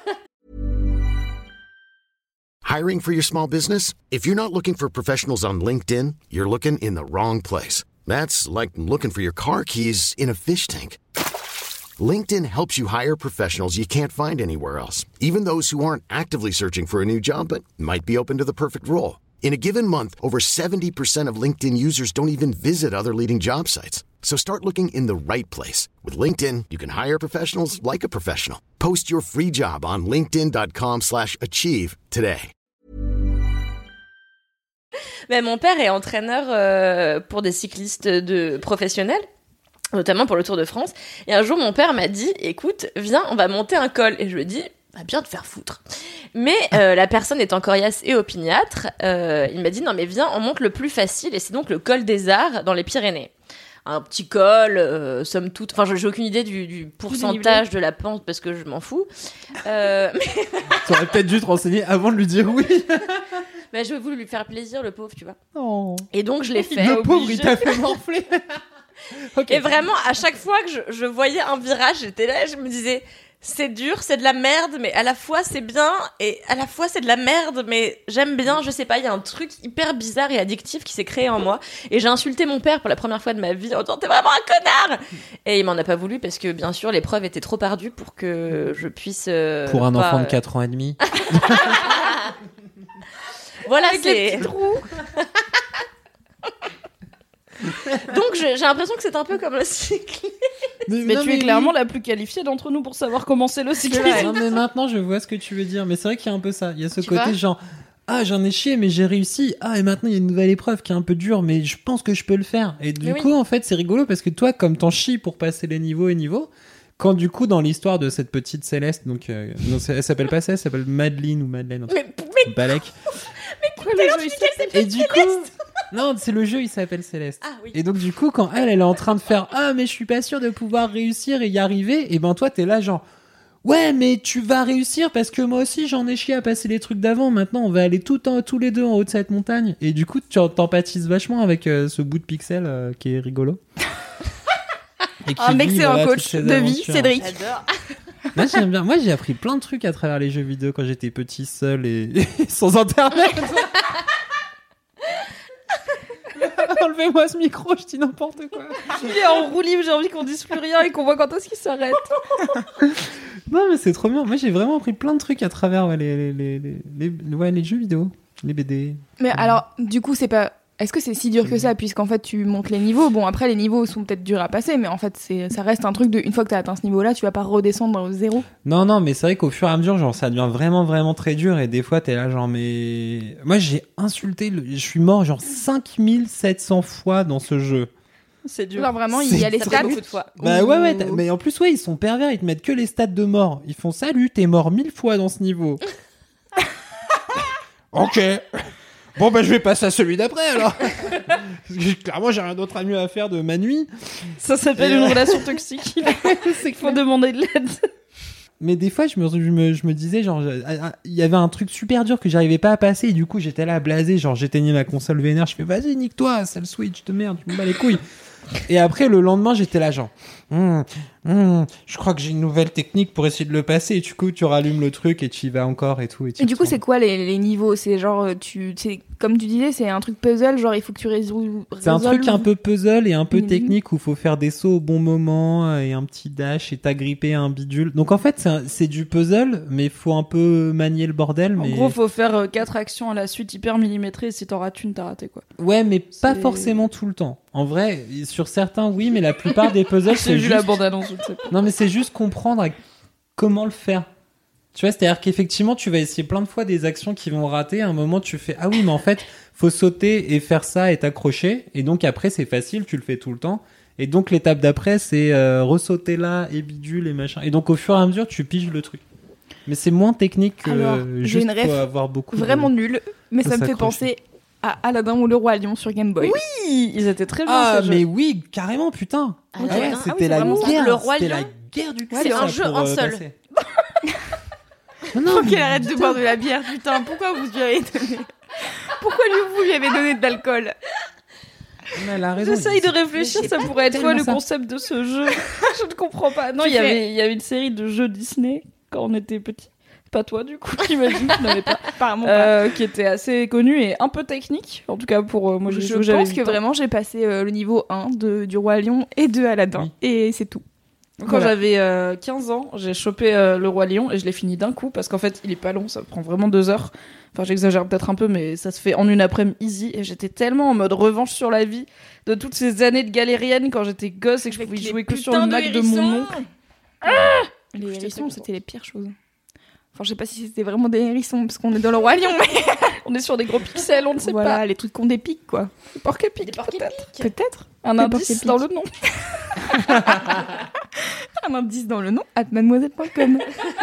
Speaker 1: Hiring for your small business? If you're not looking for professionals on LinkedIn, you're looking in the wrong place. That's like looking for your car keys in a fish tank. LinkedIn helps you hire professionals you can't find anywhere else, even those who aren't actively searching for a new job but might be open to the perfect role. In a given month, over 70% of LinkedIn users don't even visit other leading job sites. So start looking in the right place. With LinkedIn, you can hire professionals like a professional. Post your free job on linkedin.com/achieve today.
Speaker 3: Mais mon père est entraîneur pour des cyclistes professionnels, notamment pour le Tour de France. Et un jour, mon père m'a dit, écoute, viens, on va monter un col. Et je lui ai dit, va bien te faire foutre. Mais la personne étant coriace et opiniâtre, il m'a dit, non mais viens, on monte le plus facile. Et c'est donc le col des Arts dans les Pyrénées. Un petit col, somme toute... Enfin, j'ai aucune idée du pourcentage de la pente parce que je m'en fous. Mais...
Speaker 4: Tu aurais peut-être dû te renseigner avant de lui dire oui.
Speaker 3: Mais je voulu lui faire plaisir, le pauvre, tu vois.
Speaker 4: Oh.
Speaker 3: Et donc, je l'ai fait.
Speaker 4: Le pauvre, il t'a fait morfler.
Speaker 3: Okay. Et vraiment, à chaque fois que je voyais un virage, j'étais là et je me disais... C'est dur, c'est de la merde, mais à la fois c'est bien, et à la fois c'est de la merde, mais j'aime bien, je sais pas, il y a un truc hyper bizarre et addictif qui s'est créé en moi. Et j'ai insulté mon père pour la première fois de ma vie en disant « T'es vraiment un connard !» Et il m'en a pas voulu parce que, bien sûr, l'épreuve était trop ardue pour que je puisse...
Speaker 4: pour un enfant de 4 ans et demi.
Speaker 3: Voilà,
Speaker 5: avec
Speaker 3: c'est...
Speaker 5: les petits trous.
Speaker 3: Donc j'ai l'impression que c'est un peu comme le cyclisme.
Speaker 5: Mais tu es clairement la plus qualifiée d'entre nous pour savoir comment c'est le cyclisme.
Speaker 4: Non, mais maintenant je vois ce que tu veux dire. Mais c'est vrai qu'il y a un peu ça. Il y a ce
Speaker 3: Tu
Speaker 4: côté
Speaker 3: vois
Speaker 4: genre ah j'en ai chié mais j'ai réussi. Ah et maintenant il y a une nouvelle épreuve qui est un peu dure mais je pense que je peux le faire. Et du coup en fait c'est rigolo parce que toi comme t'en chies pour passer les niveaux et niveaux. Quand du coup dans l'histoire de cette petite Céleste donc non, elle s'appelle pas ça, elle s'appelle Madeline ou Madeleine.
Speaker 3: Mais
Speaker 4: Balek.
Speaker 3: Mais
Speaker 5: Pourquoi le jeu, il s'appelle
Speaker 4: Et du coup, non, c'est le jeu, il s'appelle Céleste.
Speaker 3: Ah oui.
Speaker 4: Et donc du coup, quand elle est en train de faire ah mais je suis pas sûre de pouvoir réussir et y arriver, et ben toi t'es là genre ouais mais tu vas réussir parce que moi aussi j'en ai chié à passer les trucs d'avant. Maintenant on va aller tous les deux en haut de cette montagne. Et du coup tu t'empathises vachement avec ce bout de pixel qui est rigolo. Et qui
Speaker 2: Un excellent
Speaker 4: voilà,
Speaker 2: coach de vie, Cédric.
Speaker 3: J'adore.
Speaker 4: Moi j'aime bien. Moi j'ai appris plein de trucs à travers les jeux vidéo quand j'étais petit seul et sans internet. Enlevez-moi ce micro, je dis n'importe quoi.
Speaker 5: Il est en roue libre, j'ai envie qu'on dise plus rien et qu'on voit quand est-ce qu'il s'arrête.
Speaker 4: Non mais c'est trop bien. Moi j'ai vraiment appris plein de trucs à travers les jeux vidéo, les BD.
Speaker 2: Mais alors, du coup, c'est pas... Est-ce que c'est si dur que ça, puisqu'en fait tu montes les niveaux? Bon, après les niveaux sont peut-être durs à passer, mais en fait ça reste un truc de une fois que t'as atteint ce niveau-là, tu vas pas redescendre au zéro.
Speaker 4: Non, mais c'est vrai qu'au fur et à mesure, genre ça devient vraiment vraiment très dur et des fois t'es là genre mais moi j'ai insulté, je suis mort genre 5700 fois dans ce jeu.
Speaker 5: C'est dur.
Speaker 2: Alors vraiment, il y a les
Speaker 3: Ça
Speaker 2: stats.
Speaker 3: fait beaucoup de fois.
Speaker 4: Bah ouais, mais en plus ouais ils sont pervers, ils te mettent que les stats de mort. Ils font salut, t'es mort 1000 fois dans ce niveau. Ok. Bon bah je vais passer à celui d'après alors. Clairement j'ai rien d'autre à mieux à faire de ma nuit.
Speaker 5: Ça s'appelle une relation toxique. C'est qu'il faut demander de l'aide.
Speaker 4: Mais des fois je me disais genre il y avait un truc super dur que j'arrivais pas à passer et du coup j'étais là blasé, genre j'éteignais ma console vénère, je fais vas-y nique-toi, c'est le Switch de merde, tu me bats les couilles. Et après, le lendemain, j'étais là, genre, je crois que j'ai une nouvelle technique pour essayer de le passer. Et du coup, tu rallumes le truc et tu y vas encore et tout.
Speaker 2: Et du coup, c'est quoi les niveaux? C'est genre, comme tu disais, c'est un truc puzzle, genre il faut que tu résolues.
Speaker 4: C'est un truc un peu puzzle et un peu
Speaker 2: une
Speaker 4: technique où il faut faire des sauts au bon moment et un petit dash et t'agripper à un bidule. Donc en fait, c'est du puzzle, mais il faut un peu manier le bordel.
Speaker 5: En gros, faut faire 4 actions à la suite hyper millimétrées. Si t'en rates une, t'as raté quoi.
Speaker 4: Ouais, mais pas forcément tout le temps. En vrai, sur certains, oui, mais la plupart des puzzles,
Speaker 5: J'ai vu la bande-annonce, je ne sais pas.
Speaker 4: Non, mais c'est juste comprendre comment le faire. Tu vois, c'est-à-dire qu'effectivement, tu vas essayer plein de fois des actions qui vont rater. À un moment, tu fais « Ah oui, mais en fait, faut sauter et faire ça et t'accrocher. » Et donc, après, c'est facile, tu le fais tout le temps. Et donc, l'étape d'après, c'est ressauter là et bidule et machin. Et donc, au fur et à mesure, tu piges le truc. Mais c'est moins technique que juste
Speaker 2: une ref
Speaker 4: faut avoir beaucoup
Speaker 2: vraiment nulle, mais ça me fait
Speaker 4: s'accrocher.
Speaker 2: penser à Aladdin ou le Roi Lion sur Game Boy.
Speaker 5: Oui, ils étaient très bien.
Speaker 4: Ah, mais oui, carrément, putain.
Speaker 3: Ah,
Speaker 4: Ouais,
Speaker 3: Aladdin.
Speaker 4: c'était la
Speaker 3: vraiment ça.
Speaker 4: guerre.
Speaker 3: Le Roi
Speaker 4: C'était
Speaker 3: Lion.
Speaker 4: la guerre du
Speaker 3: C'est un jeu en seul.
Speaker 4: Non,
Speaker 2: Faut qu'elle arrête de boire de la bière, putain. Pourquoi vous lui avez donné Pourquoi vous lui avez donné de l'alcool?
Speaker 4: elle a raison.
Speaker 5: J'essaye de réfléchir, ça pourrait être quoi le
Speaker 2: ça.
Speaker 5: concept de ce jeu? Je ne comprends pas. Non,
Speaker 2: Tu
Speaker 5: il y avait une série de jeux Disney quand on était petit. Pas toi, du coup, j'imagine que tu n'avais pas.
Speaker 2: Apparemment pas.
Speaker 5: Qui était assez connu et un peu technique. En tout cas, pour moi,
Speaker 2: Je pense que vraiment j'ai passé le niveau 1 du Roi Lion et de Aladdin.
Speaker 4: Oui.
Speaker 2: Et c'est tout.
Speaker 5: Quand j'avais 15 ans, j'ai chopé le Roi Lion et je l'ai fini d'un coup parce qu'en fait, il est pas long, ça prend vraiment 2 heures. Enfin, j'exagère peut-être un peu, mais ça se fait en une après-midi easy. Et j'étais tellement en mode revanche sur la vie de toutes ces années de galérienne quand j'étais gosse et que je pouvais jouer que sur le Mac de mon oncle.
Speaker 2: Les hérissons, c'était les pires choses. Enfin, je sais pas si c'était vraiment des hérissons parce qu'on est dans le Roi Lion, mais
Speaker 5: On est sur des gros pixels, on ne sait
Speaker 2: voilà,
Speaker 5: pas.
Speaker 2: les trucs qu'on dépique, quoi.
Speaker 5: Les porc-épics,
Speaker 3: porc-épics.
Speaker 2: Peut-être.
Speaker 5: Un
Speaker 2: Les
Speaker 5: indice
Speaker 2: porc-épics.
Speaker 5: dans le nom.
Speaker 2: Un indice dans le nom, @mademoiselle.com.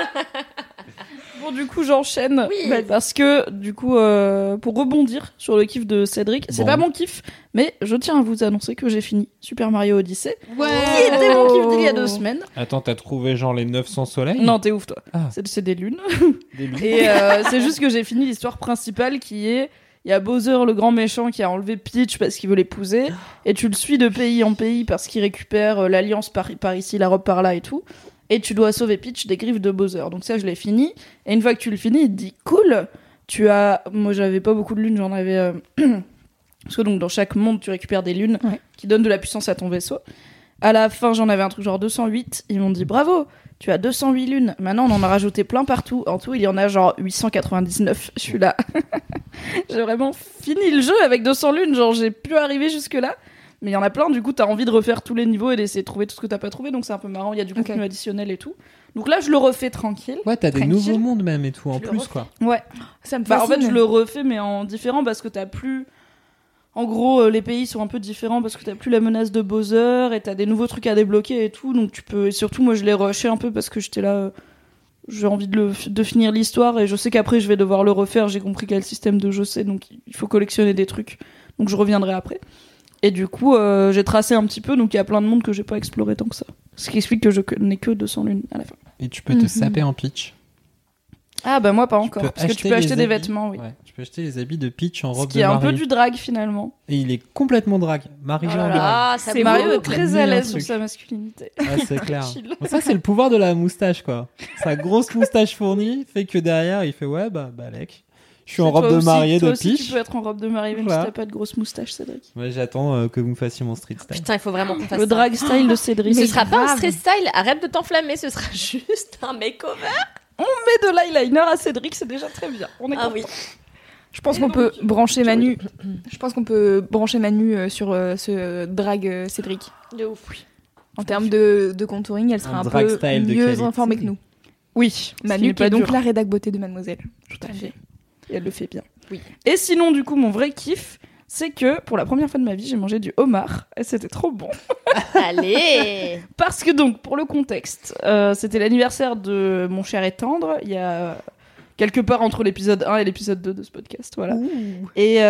Speaker 5: Bon, du coup, j'enchaîne.
Speaker 3: Oui.
Speaker 5: Parce que, du coup, pour rebondir sur le kiff de Cédric, c'est
Speaker 4: Bon.
Speaker 5: pas mon kiff, mais je tiens à vous annoncer que j'ai fini Super Mario Odyssey.
Speaker 3: Ouais.
Speaker 5: Qui était mon kiff d'il y a 2 semaines.
Speaker 4: Attends, t'as trouvé genre les 900 soleils?
Speaker 5: Non, t'es ouf, toi.
Speaker 4: Ah.
Speaker 5: C'est des lunes.
Speaker 4: Des lunes.
Speaker 5: Et c'est juste que j'ai fini l'histoire principale qui est... Il y a Bowser, le grand méchant, qui a enlevé Peach parce qu'il veut l'épouser. Et tu le suis de pays en pays parce qu'il récupère l'alliance par ici, la robe par là et tout. Et tu dois sauver Peach des griffes de Bowser. Donc ça, je l'ai fini. Et une fois que tu le finis, il te dit cool. Tu as... Moi, j'avais pas beaucoup de lunes, j'en avais... Parce que donc, dans chaque monde, tu récupères des lunes qui donnent de la puissance à ton vaisseau. À la fin, j'en avais un truc genre 208. Ils m'ont dit bravo, tu as 208 lunes. Maintenant, on en a rajouté plein partout. En tout, il y en a genre 899. Je suis là. J'ai vraiment fini le jeu avec 200 lunes. Genre, j'ai pu arriver jusque-là. Mais il y en a plein, du coup, t'as envie de refaire tous les niveaux et d'essayer de trouver tout ce que t'as pas trouvé. Donc, c'est un peu marrant. Il y a du contenu additionnel et tout. Donc là, je le refais tranquille.
Speaker 4: Ouais, t'as des
Speaker 2: Tranquille.
Speaker 4: nouveaux mondes même et tout en
Speaker 3: Tu le
Speaker 4: plus,
Speaker 3: refais.
Speaker 4: quoi.
Speaker 5: Ouais.
Speaker 2: Ça me
Speaker 5: Bah, en
Speaker 2: fascine.
Speaker 5: fait, je le refais, mais en différent parce que t'as plus. En gros, les pays sont un peu différents parce que t'as plus la menace de Bowser et t'as des nouveaux trucs à débloquer et tout. Donc tu peux. Et surtout, moi, je l'ai rushé un peu parce que j'étais là. J'ai envie de finir l'histoire et je sais qu'après, je vais devoir le refaire. J'ai compris quel système de jeu c'est, donc il faut collectionner des trucs. Donc je reviendrai après. Et du coup, j'ai tracé un petit peu, donc il y a plein de mondes que j'ai pas exploré tant que ça. Ce qui explique que je n'ai que 200 lunes à la fin.
Speaker 4: Et tu peux te saper en Peach.
Speaker 5: Ah bah moi pas
Speaker 4: Tu
Speaker 5: encore,
Speaker 4: peux
Speaker 5: parce que tu peux
Speaker 4: les
Speaker 5: acheter des
Speaker 4: habits.
Speaker 5: vêtements, oui.
Speaker 4: Ouais, tu peux acheter les habits de Peach en
Speaker 5: Ce
Speaker 4: robe
Speaker 5: qui
Speaker 4: de
Speaker 5: est un
Speaker 4: mariée.
Speaker 5: peu du drag finalement.
Speaker 4: Et il est complètement drag. Marie
Speaker 3: Oh
Speaker 4: en
Speaker 3: là
Speaker 4: drag.
Speaker 3: là, ça
Speaker 2: C'est
Speaker 5: Mario
Speaker 2: beau.
Speaker 5: est très à
Speaker 4: Mille
Speaker 5: l'aise
Speaker 4: un
Speaker 5: sur
Speaker 4: truc.
Speaker 5: sa masculinité.
Speaker 4: Ah, c'est clair.
Speaker 5: Chill.
Speaker 4: Bon, ça, c'est le pouvoir de la moustache, quoi. Sa grosse moustache fournie fait que derrière, il fait ouais, bah, balèque. Je suis en robe
Speaker 5: Toi
Speaker 4: de
Speaker 5: aussi-
Speaker 4: mariée
Speaker 5: toi
Speaker 4: de
Speaker 5: aussi,
Speaker 4: Peach.
Speaker 5: Tu peux être en robe de mariée même
Speaker 4: Voilà.
Speaker 5: si t'as pas de grosse moustache, Cédric.
Speaker 4: Ouais, j'attends que vous me fassiez mon street style.
Speaker 3: Putain, il faut vraiment qu'on fasse
Speaker 5: Le
Speaker 3: ça.
Speaker 5: drag style de Cédric.
Speaker 3: Ce
Speaker 2: Mais
Speaker 3: sera pas un
Speaker 2: grave.
Speaker 3: street style, arrête de t'enflammer, ce sera juste un makeover.
Speaker 5: Mais de l'eyeliner à Cédric, c'est déjà très bien. On est
Speaker 3: Ah
Speaker 5: content.
Speaker 3: oui.
Speaker 2: Je pense qu'on peut brancher Manu. Je pense qu'on peut brancher Manu sur ce drag Cédric.
Speaker 3: De ouf, oui.
Speaker 2: En termes de contouring, elle sera
Speaker 4: Un
Speaker 2: un
Speaker 4: drag
Speaker 2: peu
Speaker 4: style de
Speaker 2: mieux
Speaker 4: qualité.
Speaker 2: informée que nous.
Speaker 5: Oui,
Speaker 2: Manu qui est donc
Speaker 5: dur.
Speaker 2: la rédac beauté de Mademoiselle.
Speaker 5: Tout à fait. Et elle le fait bien.
Speaker 3: Oui.
Speaker 5: Et sinon, du coup, mon vrai kiff, c'est que pour la première fois de ma vie, j'ai mangé du homard. Et c'était trop bon.
Speaker 3: Allez.
Speaker 5: Parce que donc, pour le contexte, c'était l'anniversaire de mon cher et tendre, il y a quelque part entre l'épisode 1 et l'épisode 2 de ce podcast, voilà. Et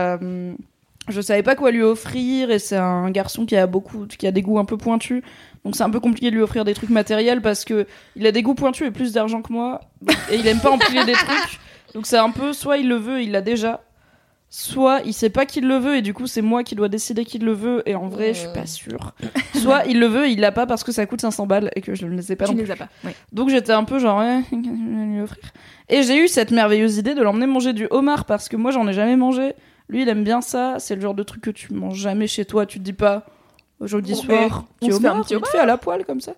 Speaker 5: je savais pas quoi lui offrir, et c'est un garçon qui a des goûts un peu pointus, donc c'est un peu compliqué de lui offrir des trucs matériels parce que il a des goûts pointus et plus d'argent que moi, et il aime pas empiler des trucs, donc c'est un peu, soit il le veut, il l'a déjà, soit il sait pas qu'il le veut et du coup c'est moi qui dois décider qu'il le veut et en vrai je suis pas sûre. Soit il le veut et il l'a pas parce que ça coûte 500 balles et que je ne les ai pas.
Speaker 2: Tu
Speaker 5: non
Speaker 2: ne
Speaker 5: plus.
Speaker 2: les as pas. Ouais.
Speaker 5: Donc j'étais un peu genre je vais lui offrir. Et j'ai eu cette merveilleuse idée de l'emmener manger du homard parce que moi j'en ai jamais mangé. Lui il aime bien ça, c'est le genre de truc que tu manges jamais chez toi, tu te dis pas aujourd'hui soir,
Speaker 2: on se fait un
Speaker 5: petit homard, fait à la poêle comme ça.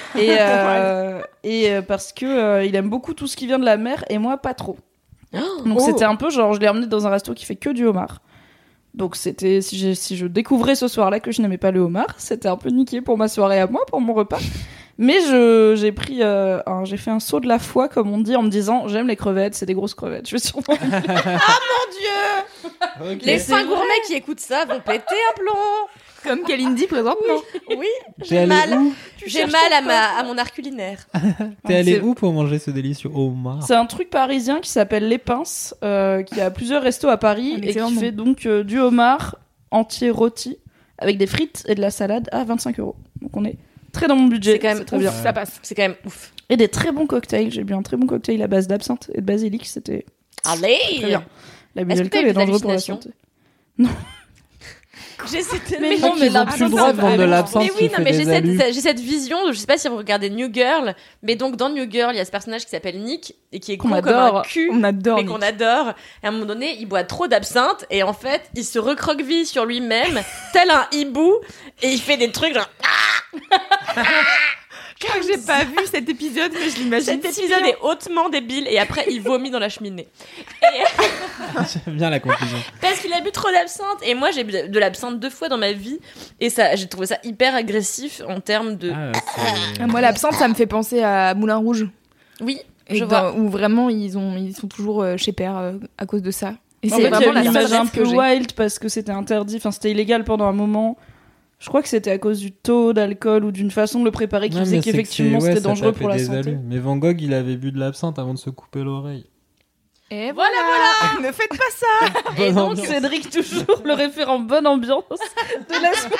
Speaker 5: Et parce que il aime beaucoup tout ce qui vient de la mer et moi pas trop. Donc c'était un peu genre je l'ai emmené dans un resto qui fait que du homard. Donc c'était si je découvrais ce soir-là que je n'aimais pas le homard, c'était un peu niqué pour ma soirée à moi, pour mon repas. Mais j'ai j'ai fait un saut de la foi comme on dit en me disant j'aime les crevettes, c'est des grosses crevettes. Je vais sûrement.
Speaker 3: Ah mon Dieu.
Speaker 4: Ok.
Speaker 3: Les 5 gourmets qui écoutent ça vont péter un plomb.
Speaker 2: Comme Kalindi présentement.
Speaker 3: Oui,
Speaker 4: T'es
Speaker 3: j'ai
Speaker 4: allé
Speaker 3: mal.
Speaker 4: où
Speaker 3: J'ai mal à mon arc culinaire.
Speaker 4: T'es allé
Speaker 5: C'est-
Speaker 4: où pour manger ce délicieux homard?
Speaker 5: C'est un truc parisien qui s'appelle Les Pinces, qui a plusieurs restos à Paris
Speaker 2: Un
Speaker 5: et qui
Speaker 2: excellent nom.
Speaker 5: fait donc du homard entier rôti avec des frites et de la salade à 25 €. Donc on est très dans mon budget.
Speaker 3: C'est quand même
Speaker 5: très
Speaker 3: ouf.
Speaker 5: bien.
Speaker 2: Ça passe.
Speaker 3: C'est quand même ouf.
Speaker 5: Et des très bons cocktails. J'ai bu un très bon cocktail à base d'absinthe et de basilic. C'était
Speaker 3: Allez.
Speaker 5: très bien. L'abus
Speaker 3: Est-ce que t'as
Speaker 5: d'alcool
Speaker 3: eu
Speaker 5: est
Speaker 3: des
Speaker 5: dangereux pour la
Speaker 3: hallucinations
Speaker 5: santé.
Speaker 3: J'essaie
Speaker 5: Mais
Speaker 3: de
Speaker 5: non, mais
Speaker 4: Ils ont plus le droit de vendre de l'absinthe.
Speaker 3: Mais oui,
Speaker 4: qui
Speaker 3: non,
Speaker 4: fait
Speaker 3: mais
Speaker 4: des
Speaker 3: j'ai
Speaker 4: alus.
Speaker 3: cette vision. Je sais pas si vous regardez New Girl, mais donc dans New Girl, il y a ce personnage qui s'appelle Nick et qui est
Speaker 5: Qu'on
Speaker 3: con comme un
Speaker 5: adore.
Speaker 3: cul.
Speaker 2: On adore.
Speaker 3: Mais
Speaker 2: Nick.
Speaker 3: qu'on adore. Et à un moment donné, il boit trop d'absinthe et en fait, il se recroqueville sur lui-même, tel un hibou, et il fait des trucs genre.
Speaker 2: Je crois que j'ai pas vu cet épisode, mais je l'imagine.
Speaker 3: Cet épisode est hautement débile et après, il vomit dans la cheminée.
Speaker 4: J'aime bien la conclusion.
Speaker 3: Parce qu'il a bu trop d'absinthe. Et moi, j'ai bu de l'absinthe 2 fois dans ma vie. Et ça, j'ai trouvé ça hyper agressif en termes de.
Speaker 2: Moi, l'absinthe, ça me fait penser à Moulin Rouge.
Speaker 3: Oui,
Speaker 2: Et
Speaker 3: je vois.
Speaker 2: où vraiment ils sont toujours chez Père à cause de ça. Et
Speaker 5: En
Speaker 2: c'est
Speaker 5: fait, il y
Speaker 2: vraiment
Speaker 5: a
Speaker 2: la
Speaker 5: une
Speaker 2: seule
Speaker 5: image un
Speaker 2: rêve
Speaker 5: peu
Speaker 2: que j'ai.
Speaker 5: wild parce que c'était interdit, enfin c'était illégal pendant un moment. Je crois que c'était à cause du taux d'alcool ou d'une façon de le préparer qui faisait qu'effectivement c'était dangereux pour la santé.
Speaker 4: Mais Van Gogh, il avait bu de l'absinthe avant de se couper l'oreille.
Speaker 2: Et voilà. Ne faites pas ça.
Speaker 5: Et
Speaker 4: Bonne
Speaker 5: donc
Speaker 4: ambiance.
Speaker 5: Cédric toujours le référent bonne ambiance de laisse-moi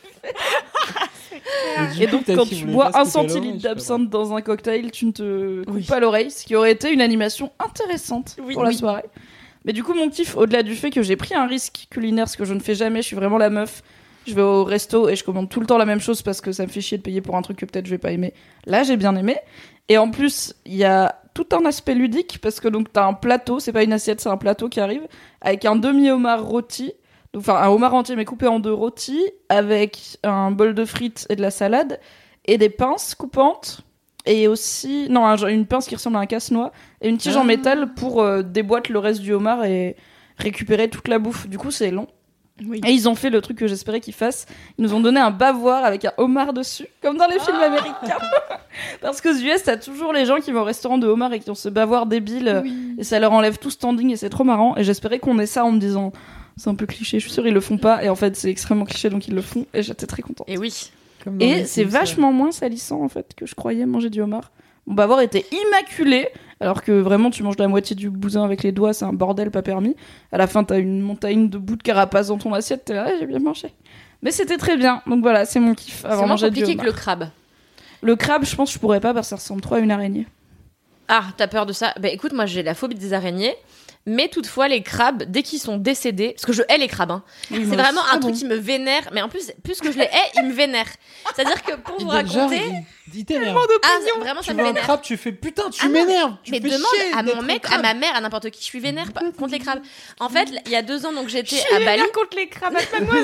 Speaker 4: du
Speaker 5: Et
Speaker 4: coup,
Speaker 5: donc
Speaker 4: peut-être
Speaker 5: quand
Speaker 4: qu'il
Speaker 5: tu
Speaker 4: voulait
Speaker 5: bois
Speaker 4: pas
Speaker 5: un
Speaker 4: se couper l'oreille,
Speaker 5: centilitre
Speaker 4: je sais pas.
Speaker 5: d'absinthe dans un cocktail, tu ne te coupes
Speaker 3: Oui.
Speaker 5: pas l'oreille, ce qui aurait été une animation intéressante
Speaker 3: Oui,
Speaker 5: pour la
Speaker 3: oui.
Speaker 5: soirée. Mais du coup mon kiff, au-delà du fait que j'ai pris un risque culinaire, ce que je ne fais jamais, je suis vraiment la meuf. Je vais au resto et je commande tout le temps la même chose parce que ça me fait chier de payer pour un truc que peut-être je vais pas aimer. Là, j'ai bien aimé. Et en plus, il y a tout un aspect ludique parce que donc t'as un plateau, c'est pas une assiette, c'est un plateau qui arrive avec un demi-homard rôti, donc enfin un homard entier mais coupé en 2 rôtis, avec un bol de frites et de la salade et des pinces coupantes et aussi une pince qui ressemble à un casse-noix et une tige en métal pour déboîter le reste du homard et récupérer toute la bouffe. Du coup, c'est long.
Speaker 2: Oui.
Speaker 5: Et ils ont fait le truc que j'espérais qu'ils fassent. Ils nous ont donné un bavoir avec un homard dessus, comme dans les films américains. Parce qu'aux US, t'as toujours les gens qui vont au restaurant de homard et qui ont ce bavoir débile. Et ça leur enlève tout standing et c'est trop marrant. Et j'espérais qu'on ait ça en me disant, c'est un peu cliché, je suis sûre ils le font pas. Et en fait, c'est extrêmement cliché donc ils le font. Et j'étais très contente.
Speaker 3: Et oui.
Speaker 4: Comme dans
Speaker 5: Et
Speaker 4: les
Speaker 5: c'est
Speaker 4: Simpsons.
Speaker 5: vachement moins salissant en fait que je croyais manger du homard. Mon bavoir était immaculé, alors que vraiment tu manges la moitié du bousin avec les doigts, c'est un bordel pas permis. À la fin, t'as une montagne de bouts de carapace dans ton assiette, t'es là, j'ai bien mangé. Mais c'était très bien, donc voilà, c'est mon kiff
Speaker 3: C'est
Speaker 5: avant de
Speaker 3: moins
Speaker 5: manger du
Speaker 3: compliqué que
Speaker 5: homard.
Speaker 3: le crabe.
Speaker 5: Le crabe, je pense que je pourrais pas parce que ça ressemble trop à une araignée.
Speaker 3: Ah, t'as peur de ça? Bah écoute, moi j'ai la phobie des araignées. Mais toutefois, les crabes, dès qu'ils sont décédés, parce que je hais les crabes, hein. C'est vraiment un truc qui me vénère. Mais en plus que je les hais, ils me vénèrent. C'est-à-dire que pour vous raconter,
Speaker 4: il t'énerve.
Speaker 3: vraiment ça
Speaker 4: Tu
Speaker 3: me
Speaker 4: vois un
Speaker 3: vénère.
Speaker 4: crabe, tu fais putain, tu
Speaker 3: Ah non,
Speaker 4: m'énerves. Tu
Speaker 3: Mais
Speaker 4: fais
Speaker 3: demande
Speaker 4: chier
Speaker 3: à
Speaker 4: d'être
Speaker 3: mon
Speaker 4: un
Speaker 3: mec, à
Speaker 4: crabe.
Speaker 3: ma mère, à n'importe qui, je suis vénère contre les crabes. En fait, il y a 2 ans, donc j'étais à Bali.
Speaker 2: contre les crabes.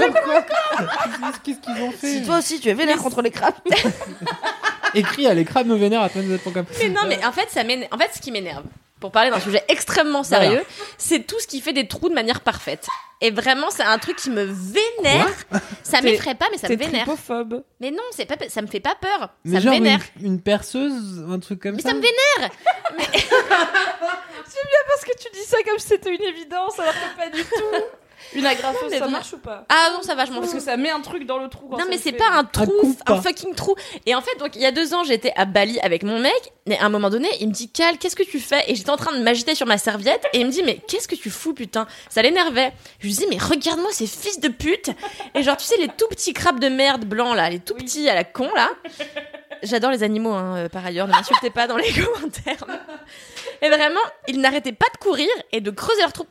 Speaker 4: Qu'est-ce qu'ils ont fait?
Speaker 5: Si toi aussi tu es vénère contre les crabes.
Speaker 4: Écris à les crabes me vénèrent à toi.com.
Speaker 3: Mais non, mais en fait, ce qui m'énerve, pour parler d'un sujet extrêmement sérieux,
Speaker 4: Voilà.
Speaker 3: c'est tout ce qui fait des trous de manière parfaite. Et vraiment, c'est un truc qui me vénère. Ça m'effraie pas, mais ça me
Speaker 5: T'es
Speaker 3: vénère.
Speaker 5: tripophobe.
Speaker 3: Mais non, ça me fait pas peur.
Speaker 4: Mais
Speaker 3: ça
Speaker 4: genre
Speaker 3: me vénère.
Speaker 4: une perceuse, un truc comme
Speaker 3: Mais
Speaker 4: ça.
Speaker 3: ça me vénère.
Speaker 5: Parce que tu dis ça comme si c'était une évidence, alors que pas du tout. Une agrafeuse,
Speaker 3: Mais
Speaker 5: ça
Speaker 3: non.
Speaker 5: marche ou pas?
Speaker 3: Ah non, ça va, je m'en
Speaker 5: Parce
Speaker 3: fous.
Speaker 5: que ça met un truc dans le trou. quand
Speaker 3: Non
Speaker 5: ça
Speaker 3: mais
Speaker 5: le
Speaker 3: c'est
Speaker 5: fait.
Speaker 3: pas un trou,
Speaker 4: coupe
Speaker 3: un
Speaker 4: pas.
Speaker 3: fucking trou. Et en fait, donc il y a 2 ans, j'étais à Bali avec mon mec. Et à un moment donné, il me dit Cal, qu'est-ce que tu fais? Et j'étais en train de m'agiter sur ma serviette. Et il me dit mais qu'est-ce que tu fous putain? Ça l'énervait. Je lui dis mais regarde-moi ces fils de pute. Et genre tu sais les tout petits crabes de merde blancs là, les tout petits à la con là. J'adore les animaux hein, par ailleurs. Ne m'insultez pas dans les commentaires. Et vraiment, il n'arrêtait pas de courir et de creuser leur trou.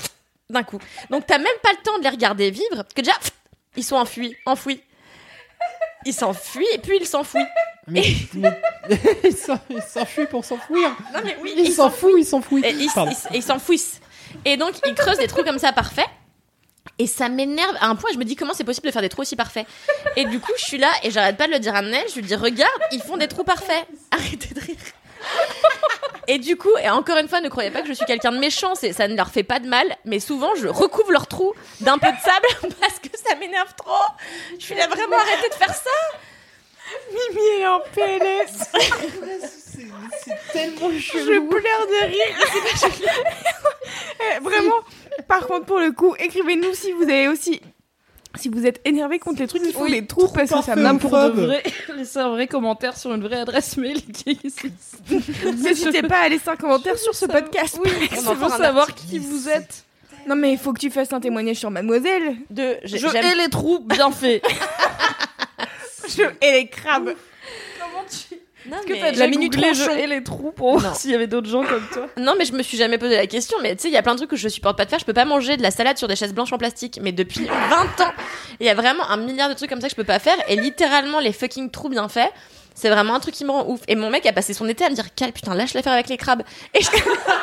Speaker 3: d'un coup. Donc t'as même pas le temps de les regarder vivre, parce que déjà, ils sont enfouis. Ils s'enfuient et puis ils s'enfouissent.
Speaker 4: Mais il s'enfuit pour s'enfouir.
Speaker 3: Non mais oui,
Speaker 4: il s'enfouit.
Speaker 3: Et ils s'enfouissent. Et donc ils creusent des trous comme ça parfaits. Et ça m'énerve à un point, je me dis comment c'est possible de faire des trous aussi parfaits. Et du coup, je suis là et j'arrête pas de le dire à Nel, je lui dis regarde, ils font des trous parfaits. Arrêtez de rire. Et du coup, et encore une fois, ne croyez pas que je suis quelqu'un de méchant, ça ne leur fait pas de mal, mais souvent je recouvre leurs trous d'un peu de sable parce que ça m'énerve trop. Je suis là vraiment arrêtez de faire ça.
Speaker 2: Mimi est en PLS.
Speaker 4: C'est tellement chelou.
Speaker 2: Je pleure de rire. Vraiment. Par contre, pour le coup, écrivez-nous si vous avez aussi. Si vous êtes énervé contre les trucs qui font des trous parce que ça me
Speaker 5: pour de vrai. Laissez un vrai commentaire sur une vraie adresse mail qui existe.
Speaker 2: N'hésitez pas à laisser un commentaire sur ce podcast.
Speaker 5: Oui, on veut savoir qui vous êtes.
Speaker 2: Non mais il faut que tu fasses un témoignage sur Mademoiselle.
Speaker 5: Je hais les trous, bien fait.
Speaker 2: Je hais les crabes.
Speaker 5: Comment tu...
Speaker 3: Non,
Speaker 5: Est-ce que
Speaker 3: mais
Speaker 5: t'as déjà
Speaker 2: la minute
Speaker 5: googlé
Speaker 2: tranchant.
Speaker 5: je hais les trous pour voir s'il y avait d'autres gens comme toi?
Speaker 3: Non, mais je me suis jamais posé la question. Mais tu sais, il y a plein de trucs que je supporte pas de faire. Je peux pas manger de la salade sur des chaises blanches en plastique. Mais depuis 20 ans, il y a vraiment un milliard de trucs comme ça que je peux pas faire. Et littéralement, les fucking trous bien faits, c'est vraiment un truc qui me rend ouf. Et mon mec a passé son été à me dire Cal, putain, lâche-la faire avec les crabes. Et je...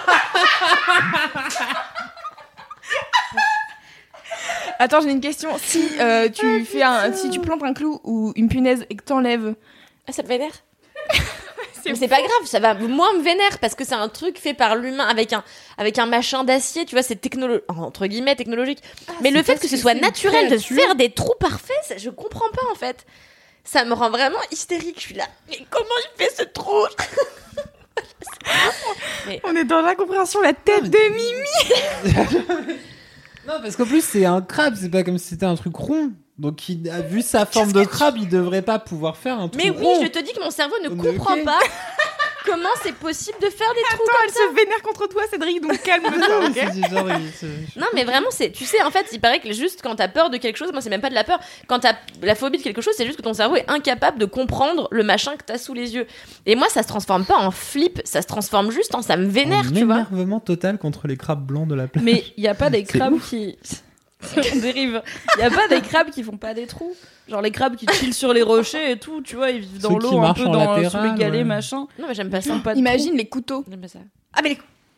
Speaker 2: Attends, j'ai une question. Si si tu plantes un clou ou une punaise et que t'enlèves,
Speaker 3: ça me vénère. Mais c'est pas grave, ça va moins me vénère parce que c'est un truc fait par l'humain avec un machin d'acier, tu vois, c'est entre guillemets technologique. Mais le fait que ce soit naturel de faire des trous parfaits, ça, je comprends pas en fait. Ça me rend vraiment hystérique. Je suis là, mais comment il fait ce trou?
Speaker 2: On est dans l'incompréhension, la tête de Mimi.
Speaker 4: Non, parce qu'en plus, c'est un crabe, c'est pas comme si c'était un truc rond. Donc, il a vu sa forme de crabe, il devrait pas pouvoir faire un trou
Speaker 3: Mais
Speaker 4: rond.
Speaker 3: oui, je te dis que mon cerveau ne comprend pas comment c'est possible de faire des trous comme
Speaker 2: Elle se vénère contre toi, Cédric, donc calme-toi, ok?
Speaker 3: Non, mais vraiment, tu sais, en fait, il paraît que juste quand t'as peur de quelque chose, moi, c'est même pas de la peur. Quand t'as la phobie de quelque chose, c'est juste que ton cerveau est incapable de comprendre le machin que t'as sous les yeux. Et moi, ça se transforme pas en flip, ça se transforme juste en ça me vénère, tu vois.
Speaker 4: Un énervement total contre les crabes blancs de la plage.
Speaker 5: Mais il y a pas des crabes qui... On dérive. Il y a pas des crabes qui font pas des trous. Genre les crabes qui chillent sur les rochers et tout, tu vois, ils vivent dans l'eau un peu sous les galets, machin.
Speaker 3: Non, mais j'aime pas ça.
Speaker 2: Imagine les couteaux.
Speaker 3: J'aime pas ça. Ah, mais les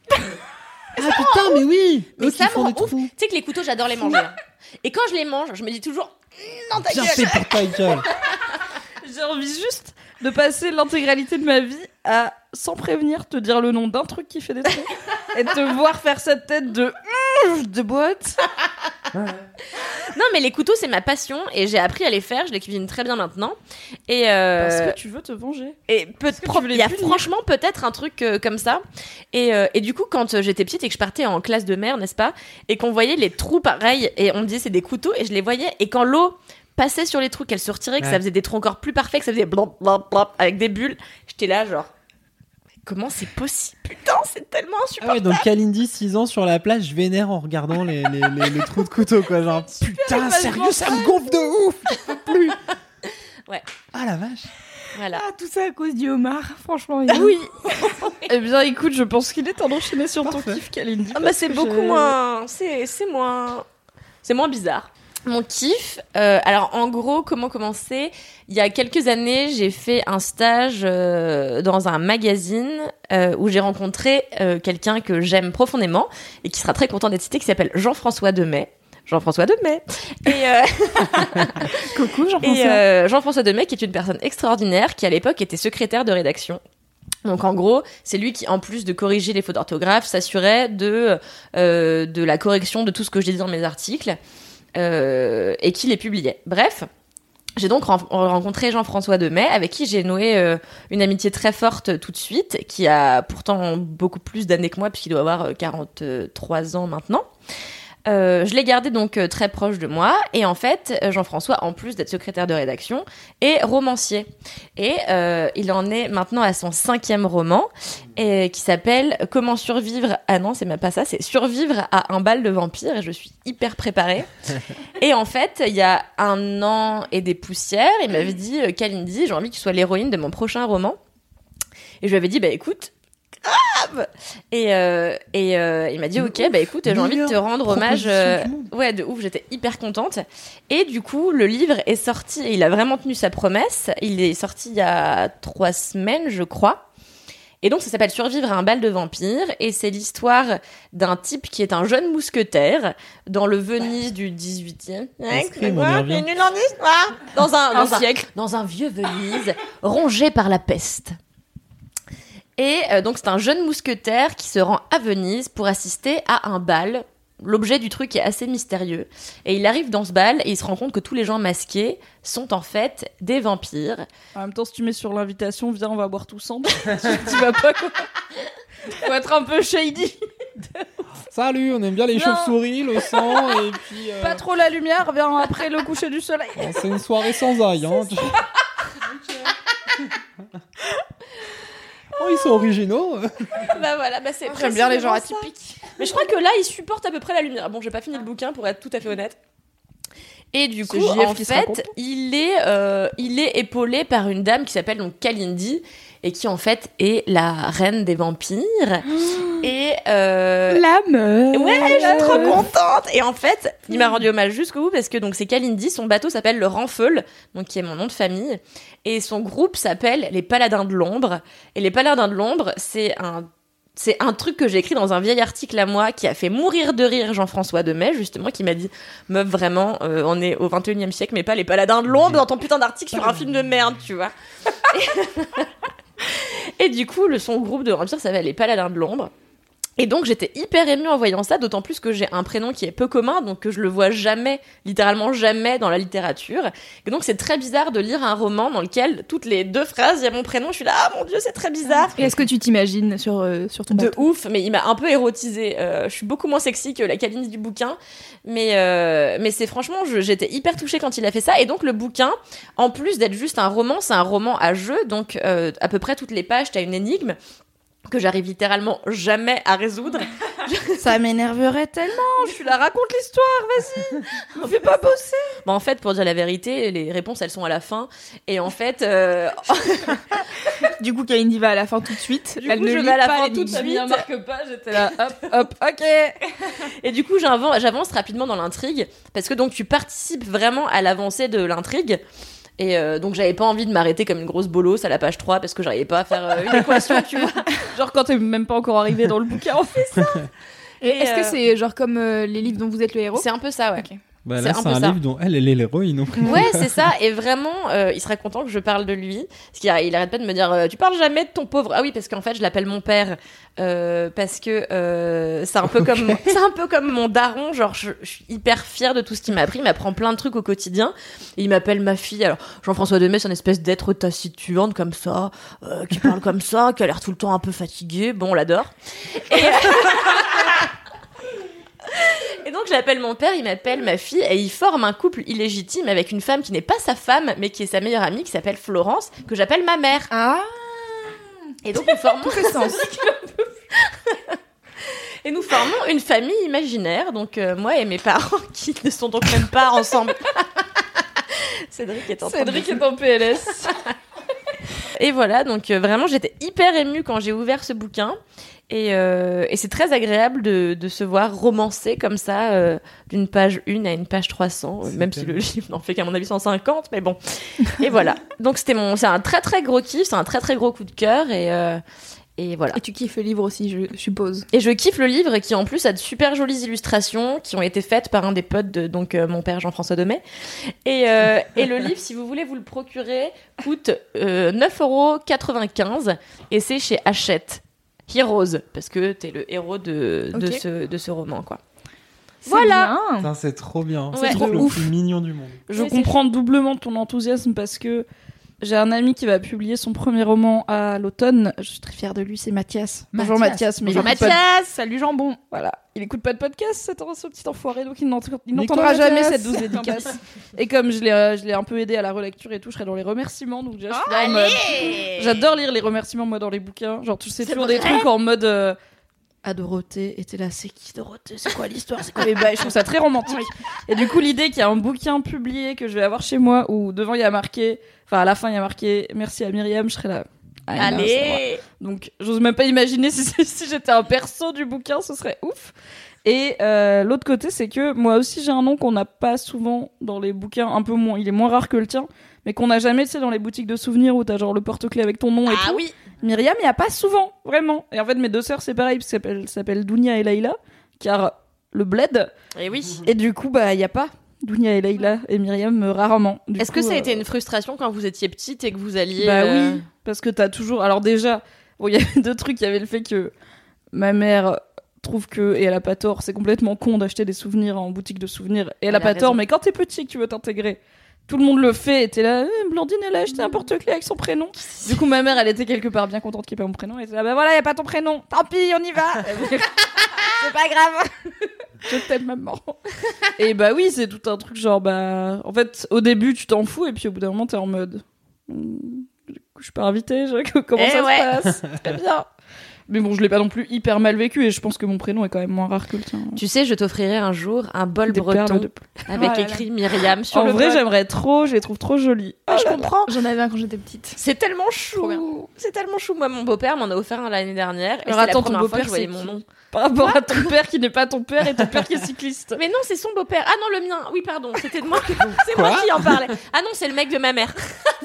Speaker 4: Ah putain, mais oui.
Speaker 3: Mais ça me rend
Speaker 4: des
Speaker 3: ouf.
Speaker 4: trous.
Speaker 3: Tu sais que les couteaux, j'adore les manger. Hein. Et quand je les mange, je me dis toujours non, ta
Speaker 4: Bien
Speaker 3: gueule.
Speaker 4: fait pour ta gueule.
Speaker 5: J'ai envie juste de passer l'intégralité de ma vie à, sans prévenir, te dire le nom d'un truc qui fait des trous et te voir faire cette tête de boîte.
Speaker 3: Non, mais les couteaux, c'est ma passion et j'ai appris à les faire. Je les cuisine très bien maintenant. Et
Speaker 5: Parce que tu veux te venger.
Speaker 3: Et il y a franchement peut-être un truc comme ça. Et du coup, quand j'étais petite et que je partais en classe de mer, n'est-ce pas, et qu'on voyait les trous pareils et on me disait c'est des couteaux et je les voyais et quand l'eau passait sur les trous, qu'elle se retirait, que ça faisait des trous encore plus parfaits, que ça faisait blop blop blop avec des bulles, j'étais là genre comment c'est possible? Putain, c'est tellement insupportable.
Speaker 4: Ah ouais, donc Kalindi, 6 ans sur la plage, je vénère en regardant les trous de couteau, quoi. Genre, putain, sérieux, ça me gonfle de ouf, je peux plus.
Speaker 3: Ouais.
Speaker 4: Ah la vache.
Speaker 3: Voilà.
Speaker 2: Ah, tout ça à cause du homard, franchement.
Speaker 5: Oui. Eh bien, écoute, je pense qu'il est temps d'enchaîner sur ton kiff, Kalindi.
Speaker 3: Ah bah c'est beaucoup moins... C'est moins bizarre. Mon kiff, alors en gros, comment commencer? Il y a quelques années, j'ai fait un stage dans un magazine où j'ai rencontré quelqu'un que j'aime profondément et qui sera très content d'être cité, qui s'appelle Jean-François Demey. Jean-François Demey.
Speaker 2: Coucou Jean-François.
Speaker 3: Et Jean-François Demey, qui est une personne extraordinaire, qui à l'époque était secrétaire de rédaction. Donc en gros, c'est lui qui, en plus de corriger les fautes d'orthographe, s'assurait de la correction de tout ce que je disais dans mes articles. Et qui les publiait. Bref, j'ai donc rencontré Jean-François Demey, avec qui j'ai noué une amitié très forte tout de suite, qui a pourtant beaucoup plus d'années que moi, puisqu'il doit avoir 43 ans maintenant. Je l'ai gardé donc très proche de moi, et en fait, Jean-François, en plus d'être secrétaire de rédaction, est romancier. Et il en est maintenant à son 5e roman, qui s'appelle « Comment survivre ?» Ah non, c'est même pas ça, c'est « Survivre à un bal de vampires », et je suis hyper préparée. Et en fait, il y a 1 an et des poussières, il m'avait dit « Kalindi, j'ai envie que tu sois l'héroïne de mon prochain roman. » Et je lui avais dit « Bah écoute, grave. Et il m'a dit ok, bah écoute, j'ai envie de te rendre hommage. Ouais, de ouf, j'étais hyper contente. Et du coup, le livre est sorti, et il a vraiment tenu sa promesse. Il est sorti il y a 3 semaines, je crois. Et donc, ça s'appelle Survivre à un bal de vampires. Et c'est l'histoire d'un type qui est un jeune mousquetaire dans le Venise du 18e. Dans un vieux Venise, rongé par la peste. Et donc, c'est un jeune mousquetaire qui se rend à Venise pour assister à un bal. L'objet du truc est assez mystérieux. Et il arrive dans ce bal et il se rend compte que tous les gens masqués sont en fait des vampires.
Speaker 5: En même temps, si tu mets sur l'invitation, viens, on va boire tous ensemble. Tu vas pas quoi. Faut être un peu shady.
Speaker 4: Salut, on aime bien les chauves-souris, le sang, et puis...
Speaker 5: Pas trop la lumière, viens après le coucher du soleil.
Speaker 4: C'est une soirée sans ail, hein. Oh, ils sont originaux.
Speaker 3: Bah voilà, bah c'est
Speaker 5: j'aime bien les gens atypiques.
Speaker 3: Mais je crois que là, ils supportent à peu près la lumière. Bon, j'ai pas fini le bouquin pour être tout à fait honnête. Et du coup, en fait, il est épaulé par une dame qui s'appelle donc Kalindi et qui en fait est la reine des vampires. Et
Speaker 2: la meuf.
Speaker 3: Ouais, je suis trop contente. Et en fait, il m'a rendu hommage jusqu'au bout parce que donc c'est Kalindi, son bateau s'appelle le Renfeul, donc qui est mon nom de famille, et son groupe s'appelle les Paladins de l'Ombre. Et les Paladins de l'Ombre, c'est un truc que j'ai écrit dans un vieil article à moi qui a fait mourir de rire Jean-François Demey, justement, qui m'a dit « Meuf, vraiment, on est au 21e siècle, mais pas les Paladins de l'Ombre dans ton putain d'article sur un film de merde, tu vois. » Et du coup, son groupe de vampires s'appelle les Paladins de l'Ombre. Et donc j'étais hyper émue en voyant ça, d'autant plus que j'ai un prénom qui est peu commun, donc que je le vois jamais, littéralement jamais dans la littérature. Et donc c'est très bizarre de lire un roman dans lequel toutes les 2 phrases, il y a mon prénom, je suis là, ah mon Dieu, c'est très bizarre.
Speaker 2: Et est-ce que tu t'imagines sur ton bateau ?
Speaker 3: De ouf, mais il m'a un peu érotisée. Je suis beaucoup moins sexy que la Kalindi du bouquin, mais c'est franchement, j'étais hyper touchée quand il a fait ça. Et donc le bouquin, en plus d'être juste un roman, c'est un roman à jeu, donc à peu près toutes les pages, t'as une énigme que j'arrive littéralement jamais à résoudre.
Speaker 5: Ça m'énerverait tellement. Je suis là, raconte l'histoire, vas-y. Me fais pas bosser.
Speaker 3: Bon, en fait, pour dire la vérité, les réponses, elles sont à la fin. Et en fait...
Speaker 2: Du coup, Kalindi va à la fin tout de suite.
Speaker 3: Du coup, je vais à la fin tout de
Speaker 5: Ça
Speaker 3: suite.
Speaker 5: ne marque pas, j'étais là, hop, ok.
Speaker 3: Et du coup, j'avance rapidement dans l'intrigue. Parce que donc, tu participes vraiment à l'avancée de l'intrigue. Et donc j'avais pas envie de m'arrêter comme une grosse bolosse à la page 3 parce que j'arrivais pas à faire une équation, tu vois.
Speaker 5: Genre quand t'es même pas encore arrivé dans le bouquin, on fait ça.
Speaker 2: Et est-ce que c'est genre comme les livres dont vous êtes le héros ?
Speaker 3: C'est un peu ça, ouais.
Speaker 2: Okay.
Speaker 4: Bah là, c'est un livre dont elle est l'héroïne.
Speaker 3: Ouais, c'est ça. Et vraiment, il serait content que je parle de lui. Parce qu'il arrête pas de me dire tu parles jamais de ton pauvre. Ah oui, parce qu'en fait, je l'appelle mon père. Parce que c'est un peu comme mon daron. Genre, je suis hyper fière de tout ce qu'il m'a appris. Il m'apprend plein de trucs au quotidien. Et il m'appelle ma fille. Alors, Jean-François Demey, c'est une espèce d'être taciturne comme ça, qui parle comme ça, qui a l'air tout le temps un peu fatigué. Bon, on l'adore. Et donc j'appelle mon père, il m'appelle ma fille, et ils forment un couple illégitime avec une femme qui n'est pas sa femme, mais qui est sa meilleure amie, qui s'appelle Florence, que j'appelle ma mère.
Speaker 2: Ah.
Speaker 3: Et donc nous formons...
Speaker 2: Tout fait sens.
Speaker 3: Et nous formons une famille imaginaire, donc moi et mes parents, qui ne sont donc même pas ensemble. Cédric est
Speaker 5: en PLS.
Speaker 3: Et voilà, donc vraiment j'étais hyper émue quand j'ai ouvert ce bouquin. Et c'est très agréable de se voir romancer comme ça d'une page 1 à une page 300, même si le livre n'en fait qu'à mon avis 150, mais bon. Et voilà. Donc c'est un très très gros kiff, c'est un très très gros coup de cœur et voilà.
Speaker 2: Et tu kiffes le livre aussi, je suppose.
Speaker 3: Et je kiffe le livre qui en plus a de super jolies illustrations qui ont été faites par un des potes de donc mon père Jean-François Demey. Et le livre, si vous voulez vous le procurer, coûte 9,95 € et c'est chez Hachette. Heroes, parce que t'es le héros de ce roman, quoi.
Speaker 2: Voilà.
Speaker 4: Putain, c'est trop bien.
Speaker 3: Ouais.
Speaker 4: C'est trop le plus mignon du monde.
Speaker 5: Je comprends doublement ton enthousiasme parce que j'ai un ami qui va publier son premier roman à l'automne. Je suis très fière de lui, c'est Mathias. Bonjour Mathias.
Speaker 2: Bonjour Mathias. Salut Jambon.
Speaker 5: Voilà. Il écoute pas de podcast, ce petit enfoiré, donc il n'entendra
Speaker 2: Mathias.
Speaker 5: jamais cette douce dédicace. Et comme je l'ai un peu aidé à la relecture et tout, je serai dans les remerciements. Donc déjà, je suis là en mode... J'adore lire les remerciements, moi, dans les bouquins. Genre, tu sais, toujours des trucs en mode... à Dorothée, et t'es là, c'est qui Dorothée, c'est quoi l'histoire, c'est quoi les bails, je trouve ça très romantique. Et du coup, l'idée qu'il y a un bouquin publié que je vais avoir chez moi où devant il y a marqué, enfin à la fin il y a marqué merci à Myriam, je serais là,
Speaker 3: Allez.
Speaker 5: Donc, j'ose même pas imaginer si j'étais un perso du bouquin, ce serait ouf. Et l'autre côté, c'est que moi aussi, j'ai un nom qu'on n'a pas souvent dans les bouquins, un peu moins, il est moins rare que le tien, mais qu'on n'a jamais, tu sais, dans les boutiques de souvenirs où t'as genre le porte-clés avec ton nom et tout.
Speaker 3: Ah oui.
Speaker 5: Myriam, il n'y a pas souvent, vraiment. Et en fait, mes deux sœurs, c'est pareil, parce qu'elles s'appellent Dounia et Laïla, car le bled.
Speaker 3: Et oui.
Speaker 5: Et du coup, bah, il n'y a pas Dounia et Laïla et Myriam, rarement.
Speaker 3: Est-ce que ça a été une frustration quand vous étiez petite et que vous alliez...
Speaker 5: Bah oui, parce que t'as toujours... Alors déjà, bon, il y avait deux trucs. Il y avait le fait que ma mère trouve que, et elle a pas tort, c'est complètement con d'acheter des souvenirs en boutique de souvenirs. Et elle a pas
Speaker 3: raison.
Speaker 5: tort, mais quand t'es petit et que tu veux t'intégrer, tout le monde le fait. Et t'es là, Blandine, elle a acheté un porte-clés avec son prénom. Du coup, ma mère, elle était quelque part bien contente qu'il n'y ait pas mon prénom. Elle était là, bah voilà, il n'y a pas ton prénom. Tant pis, on y va.
Speaker 3: C'est pas grave.
Speaker 5: Je t'aime, maman. Et bah oui, c'est tout un truc genre, bah... En fait, au début, tu t'en fous, et puis au bout d'un moment, t'es en mode... Je suis pas invitée, comment ça se passe? Très bien. Mais bon, je l'ai pas non plus hyper mal vécu, et je pense que mon prénom est quand même moins rare que le tien.
Speaker 3: Tu sais, je t'offrirai un jour un bol
Speaker 5: Des
Speaker 3: breton
Speaker 5: perles
Speaker 3: avec
Speaker 2: Oh là
Speaker 3: écrit Myriam sur
Speaker 5: En
Speaker 3: le
Speaker 5: vrai,
Speaker 3: bol.
Speaker 5: j'aimerais trop, je les trouve trop jolies.
Speaker 3: Ah, je comprends.
Speaker 2: J'en avais un quand j'étais petite.
Speaker 3: C'est tellement
Speaker 2: Trop bien.
Speaker 3: chou. C'est tellement chou. Moi, mon beau-père m'en a offert un l'année dernière. Et
Speaker 5: Alors
Speaker 3: c'est la
Speaker 5: attends, ton
Speaker 3: première fois que
Speaker 5: beau-père,
Speaker 3: je voyais
Speaker 5: c'est
Speaker 3: mon
Speaker 5: qui
Speaker 3: nom.
Speaker 5: Par rapport à ton père qui n'est pas ton père, et ton père qui est cycliste.
Speaker 3: Mais non, c'est son beau-père. Ah non, le mien. Oui, pardon. C'était de moi. C'est moi qui en parlais. Ah non, c'est le mec de ma mère.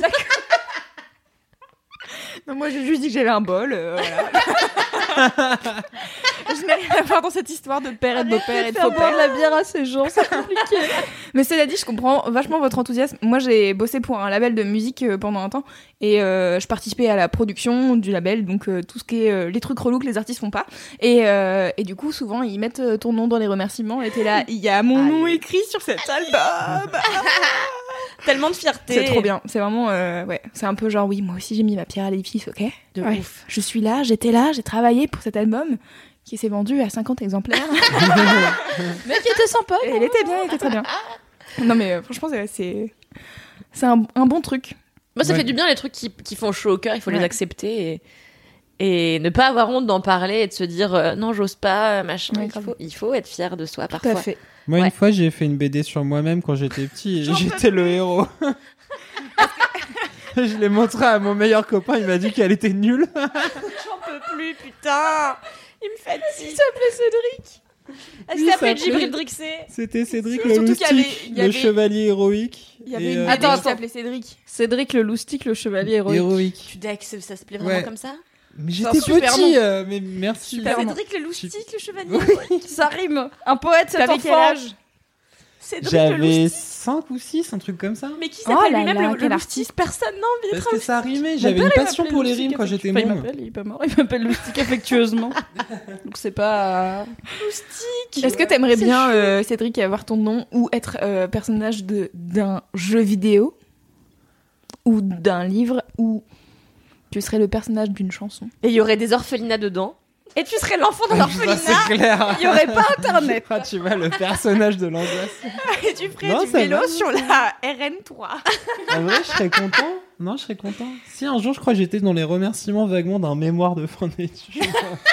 Speaker 2: Non, moi, j'ai juste dit que j'avais un bol. Voilà. Je n'ai rien à voir dans cette histoire de père et de beau-père et de
Speaker 5: Faire boire
Speaker 2: faux-père.
Speaker 5: la bière à ces gens, c'est compliqué.
Speaker 2: Mais cela dit, je comprends vachement votre enthousiasme. Moi, j'ai bossé pour un label de musique pendant un temps et je participais à la production du label, donc tout ce qui est les trucs relous que les artistes font pas. Et du coup, souvent, ils mettent ton nom dans les remerciements et t'es là, il y a mon nom écrit sur cet album.
Speaker 3: Tellement de fierté.
Speaker 2: C'est trop bien. C'est vraiment, ouais, c'est un peu genre, oui, moi aussi j'ai mis ma pierre à l'édifice, ok.
Speaker 3: De
Speaker 2: Ouais.
Speaker 3: ouf.
Speaker 2: Je suis là, j'étais là, j'ai travaillé pour cet album qui s'est vendu à 50 exemplaires.
Speaker 3: Mais qui était sympa.
Speaker 2: Et il était bien, il était très bien. Non mais franchement, c'est un bon truc.
Speaker 3: Moi, ça
Speaker 4: Ouais.
Speaker 3: fait du bien les trucs qui font chaud au cœur. Il faut les
Speaker 2: Ouais.
Speaker 3: accepter et ne pas avoir honte d'en parler et de se dire non, j'ose pas, machin.
Speaker 2: Ouais, grave.
Speaker 3: Il faut être fier de soi
Speaker 2: Tout
Speaker 3: parfois.
Speaker 2: à fait.
Speaker 4: Moi,
Speaker 3: Ouais.
Speaker 4: une fois, j'ai fait une BD sur moi-même quand j'étais petit et j'étais le héros. Je l'ai montré à mon meilleur copain, il m'a dit qu'elle était nulle.
Speaker 3: J'en peux plus, putain. Il me fatigue.
Speaker 2: Il s'appelait Cédric.
Speaker 3: Elle
Speaker 4: Oui,
Speaker 3: s'appelle
Speaker 4: ça
Speaker 3: Djibril
Speaker 4: s'appelle-
Speaker 3: Drixé.
Speaker 4: C'était Cédric
Speaker 2: Surtout
Speaker 4: le
Speaker 2: qu'il y avait-
Speaker 4: loustique,
Speaker 2: il y
Speaker 4: le
Speaker 2: avait-
Speaker 4: chevalier héroïque.
Speaker 2: Il y avait
Speaker 4: et,
Speaker 2: une BD
Speaker 5: Attends,
Speaker 2: qui s'appelait Cédric.
Speaker 5: Cédric le loustique, le chevalier héroïque.
Speaker 4: héroïque.
Speaker 3: Tu dis que ça s'appelait vraiment
Speaker 4: Ouais.
Speaker 3: comme ça?
Speaker 4: Mais
Speaker 5: C'est un
Speaker 4: j'étais
Speaker 5: super
Speaker 4: petit,
Speaker 5: nom.
Speaker 4: mais merci.
Speaker 5: Super nom.
Speaker 3: Cédric le loustique, le chevalier.
Speaker 4: Oui.
Speaker 5: Ça rime. Un poète, cet
Speaker 2: T'avais
Speaker 5: enfant.
Speaker 2: quel âge?
Speaker 3: Cédric le
Speaker 4: J'avais
Speaker 3: loustique.
Speaker 4: 5 ou 6, un truc comme ça.
Speaker 3: Mais qui
Speaker 2: Oh
Speaker 3: s'appelle
Speaker 2: là
Speaker 3: lui-même
Speaker 2: là,
Speaker 3: le
Speaker 2: quel
Speaker 3: loustique? Personne n'a envie
Speaker 4: Parce
Speaker 3: d'être
Speaker 4: que
Speaker 3: un
Speaker 4: ça rimait,
Speaker 5: Mon
Speaker 4: j'avais
Speaker 5: père,
Speaker 4: une
Speaker 5: il
Speaker 4: passion
Speaker 5: m'appelait
Speaker 4: pour les
Speaker 5: loustique
Speaker 4: rimes quand j'étais
Speaker 5: affectueusement.
Speaker 4: môme.
Speaker 5: Il est pas mort, il m'appelle loustique affectueusement. Donc c'est pas...
Speaker 3: loustique.
Speaker 2: Est-ce que t'aimerais
Speaker 3: C'est
Speaker 2: bien,
Speaker 3: chou.
Speaker 2: Cédric, avoir ton nom ou être personnage d'un jeu vidéo ou d'un livre ou tu serais le personnage d'une chanson?
Speaker 3: Et il y aurait des orphelinats dedans. Et tu serais l'enfant d'un
Speaker 4: Ça,
Speaker 3: orphelinat.
Speaker 4: c'est clair.
Speaker 5: Il y aurait pas internet.
Speaker 4: Ah, tu vois, le personnage de l'angoisse.
Speaker 2: Et tu ferais
Speaker 4: Non,
Speaker 2: du
Speaker 4: ça
Speaker 2: vélo
Speaker 4: va.
Speaker 2: sur la RN3.
Speaker 4: En vrai, je serais content. Non, je serais content. Si un jour, je crois que j'étais dans les remerciements vaguement d'un mémoire de fin d'études.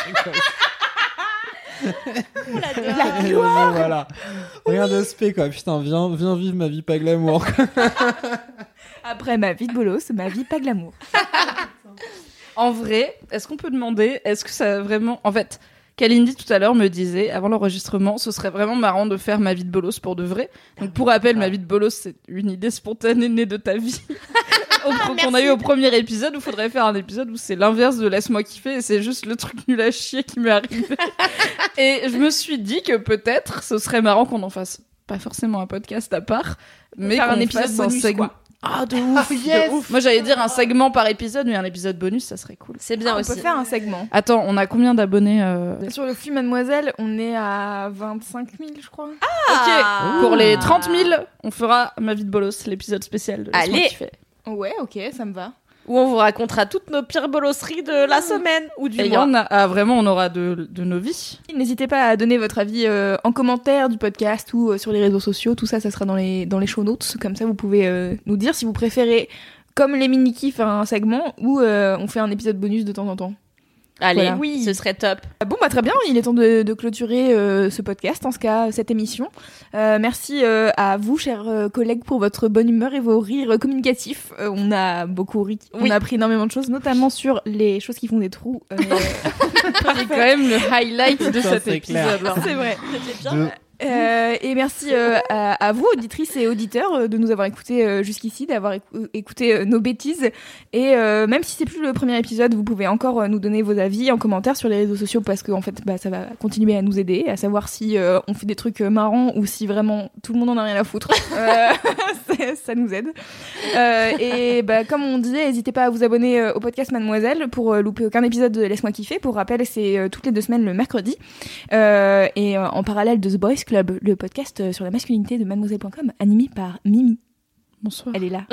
Speaker 4: Voilà. Rien de spé, quoi. Putain, viens vivre ma vie pas glamour.
Speaker 2: Après ma vie de bolos, ma vie pas glamour.
Speaker 5: En vrai, est-ce qu'on peut demander, est-ce que ça a vraiment... En fait, Kalindi tout à l'heure me disait, avant l'enregistrement, ce serait vraiment marrant de faire ma vie de bolos pour de vrai. Donc pour rappel, ma vie de bolos, c'est une idée spontanée née de ta vie. Qu'on a eu au premier épisode, où il faudrait faire un épisode où c'est l'inverse de Laisse-moi kiffer, et c'est juste le truc nul à chier qui m'est arrivé. Et je me suis dit que peut-être ce serait marrant qu'on en fasse, pas forcément un podcast à part, mais
Speaker 2: Faire
Speaker 5: qu'on
Speaker 2: un épisode
Speaker 5: fasse un
Speaker 2: bonus,
Speaker 5: segment.
Speaker 2: quoi.
Speaker 5: Ah, de ouf,
Speaker 2: yes.
Speaker 5: de ouf. Moi, j'allais dire un segment par épisode, mais un épisode bonus, ça serait cool.
Speaker 3: C'est bien
Speaker 2: On
Speaker 3: aussi.
Speaker 2: peut faire un segment.
Speaker 5: Attends, on a combien d'abonnés
Speaker 2: Sur le flux Mademoiselle, on est à 25 000, je crois.
Speaker 3: Ah.
Speaker 5: Ok, pour les 30 000, on fera Ma vie de bolos, l'épisode spécial de Laisse-moi
Speaker 3: Allez.
Speaker 5: kiffer.
Speaker 2: Ouais, ok, ça me va.
Speaker 3: Où on vous racontera toutes nos pires bolosseries de la semaine ou du
Speaker 5: Et il y
Speaker 3: mois.
Speaker 5: en a, ah, vraiment, on aura de nos vies.
Speaker 2: N'hésitez pas à donner votre avis en commentaire du podcast ou sur les réseaux sociaux. Tout ça, ça sera dans les show notes. Comme ça, vous pouvez nous dire si vous préférez, comme les mini-kifs, un segment ou on fait un épisode bonus de temps en temps.
Speaker 3: Allez,
Speaker 2: Voilà.
Speaker 3: oui, ce serait top.
Speaker 2: Bon, bah très bien, il est temps de clôturer ce podcast, en ce cas, cette émission. Merci à vous, chers collègues, pour votre bonne humeur et vos rires communicatifs. On a beaucoup ri, on a appris énormément de choses, notamment sur les choses qui font des trous.
Speaker 5: C'est quand même le highlight de
Speaker 4: Ça,
Speaker 5: cet
Speaker 4: c'est clair.
Speaker 5: épisode.
Speaker 2: C'est vrai.
Speaker 3: C'était bien.
Speaker 2: Et merci à vous, auditrices et auditeurs, de nous avoir écoutés jusqu'ici, d'avoir écouté nos bêtises. Et même si c'est plus le premier épisode, vous pouvez encore nous donner vos avis en commentaire sur les réseaux sociaux, parce que en fait, ça va continuer à nous aider, à savoir si on fait des trucs marrants ou si vraiment tout le monde en a rien à foutre. Ça nous aide. Et comme on disait, n'hésitez pas à vous abonner au podcast Mademoiselle pour louper aucun épisode de Laisse-moi kiffer. Pour rappel, c'est toutes les 2 semaines le mercredi. Et en parallèle de The Boys Club, le podcast sur la masculinité de mademoiselle.com, animé par Mimi.
Speaker 5: Bonsoir.
Speaker 2: Elle est là.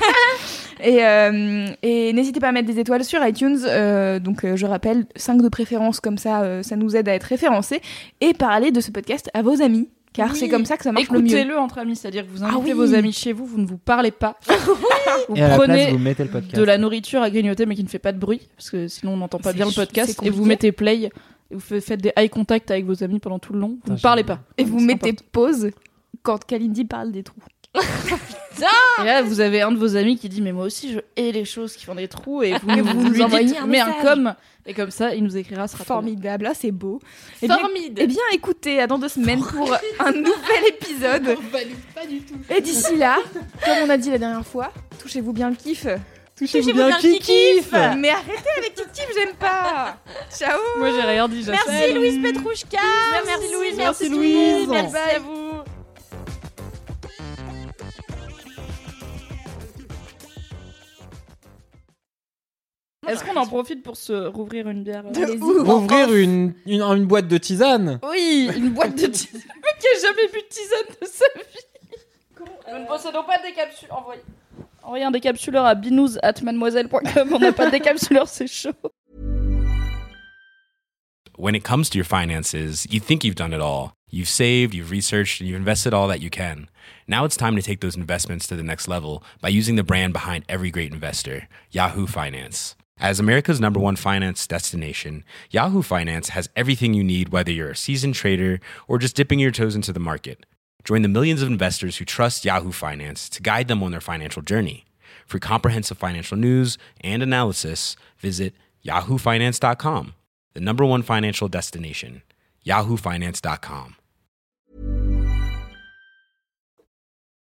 Speaker 2: Et n'hésitez pas à mettre des étoiles sur iTunes. Donc je rappelle, 5 de préférence, comme ça, ça nous aide à être référencés. Et parler de ce podcast à vos amis, car
Speaker 5: Oui.
Speaker 2: c'est comme ça que ça marche le mieux.
Speaker 5: Écoutez-le entre amis, c'est-à-dire que vous invitez
Speaker 2: oui.
Speaker 5: vos amis chez vous, vous ne vous parlez pas. Vous
Speaker 4: Et à la place,
Speaker 5: prenez
Speaker 4: vous mettez le podcast.
Speaker 5: de la nourriture à grignoter mais qui ne fait pas de bruit, parce que sinon on n'entend pas
Speaker 2: C'est
Speaker 5: bien le
Speaker 2: c'est
Speaker 5: podcast, et
Speaker 2: compliqué.
Speaker 5: vous mettez play, et vous faites des eye contact avec vos amis pendant tout le long. Vous ne parlez pas.
Speaker 2: Et vous
Speaker 5: C'est
Speaker 2: mettez
Speaker 5: important.
Speaker 2: pause quand Kalindi parle des trous.
Speaker 5: Et là, vous avez un de vos amis qui dit mais moi aussi je hais les choses qui font des trous, et vous
Speaker 2: nous
Speaker 5: lui
Speaker 2: envoyez
Speaker 5: dites
Speaker 2: un
Speaker 5: mais un
Speaker 2: message.
Speaker 5: com, et comme ça il nous écrira, ce sera trop bien.
Speaker 2: Formidable, ah, c'est beau. Eh bien,
Speaker 3: Formidable.
Speaker 2: écoutez, à dans 2 semaines pour un nouvel épisode.
Speaker 5: Pas du tout.
Speaker 2: Et d'ici là, comme on a dit la dernière fois, touchez-vous bien le kiff.
Speaker 4: Touchez-vous
Speaker 3: bien qui kiffe.
Speaker 2: Mais arrêtez avec le kiff, j'aime pas. Ciao.
Speaker 5: Moi j'ai rien dit,
Speaker 3: Merci
Speaker 5: j'appelle.
Speaker 3: Louise Petrouchka.
Speaker 2: Merci, Louise.
Speaker 3: Merci
Speaker 4: Merci,
Speaker 3: tout le monde.
Speaker 4: Louise.
Speaker 3: Merci
Speaker 2: Bye.
Speaker 3: à vous.
Speaker 5: Est-ce qu'on en profite pour se rouvrir une bière
Speaker 2: Allez-y.
Speaker 4: Ouvrir une boîte de tisane.
Speaker 5: Oui, une boîte de tisane. Le mec qui a jamais bu de tisane de sa vie. Nous ne possédons pas de décapsuleur. Envoyez un décapsuleur à binous@mademoiselle.com. On n'a pas de décapsuleur, c'est chaud.
Speaker 6: When it comes to your finances, you think you've done it all. You've saved, you've researched, and you've invested all that you can. Now it's time to take those investments to the next level by using the brand behind every great investor, Yahoo Finance. As America's #1 finance destination, Yahoo Finance has everything you need, whether you're a seasoned trader or just dipping your toes into the market. Join the millions of investors who trust Yahoo Finance to guide them on their financial journey. For comprehensive financial news and analysis, visit yahoofinance.com, the #1 financial destination, yahoofinance.com.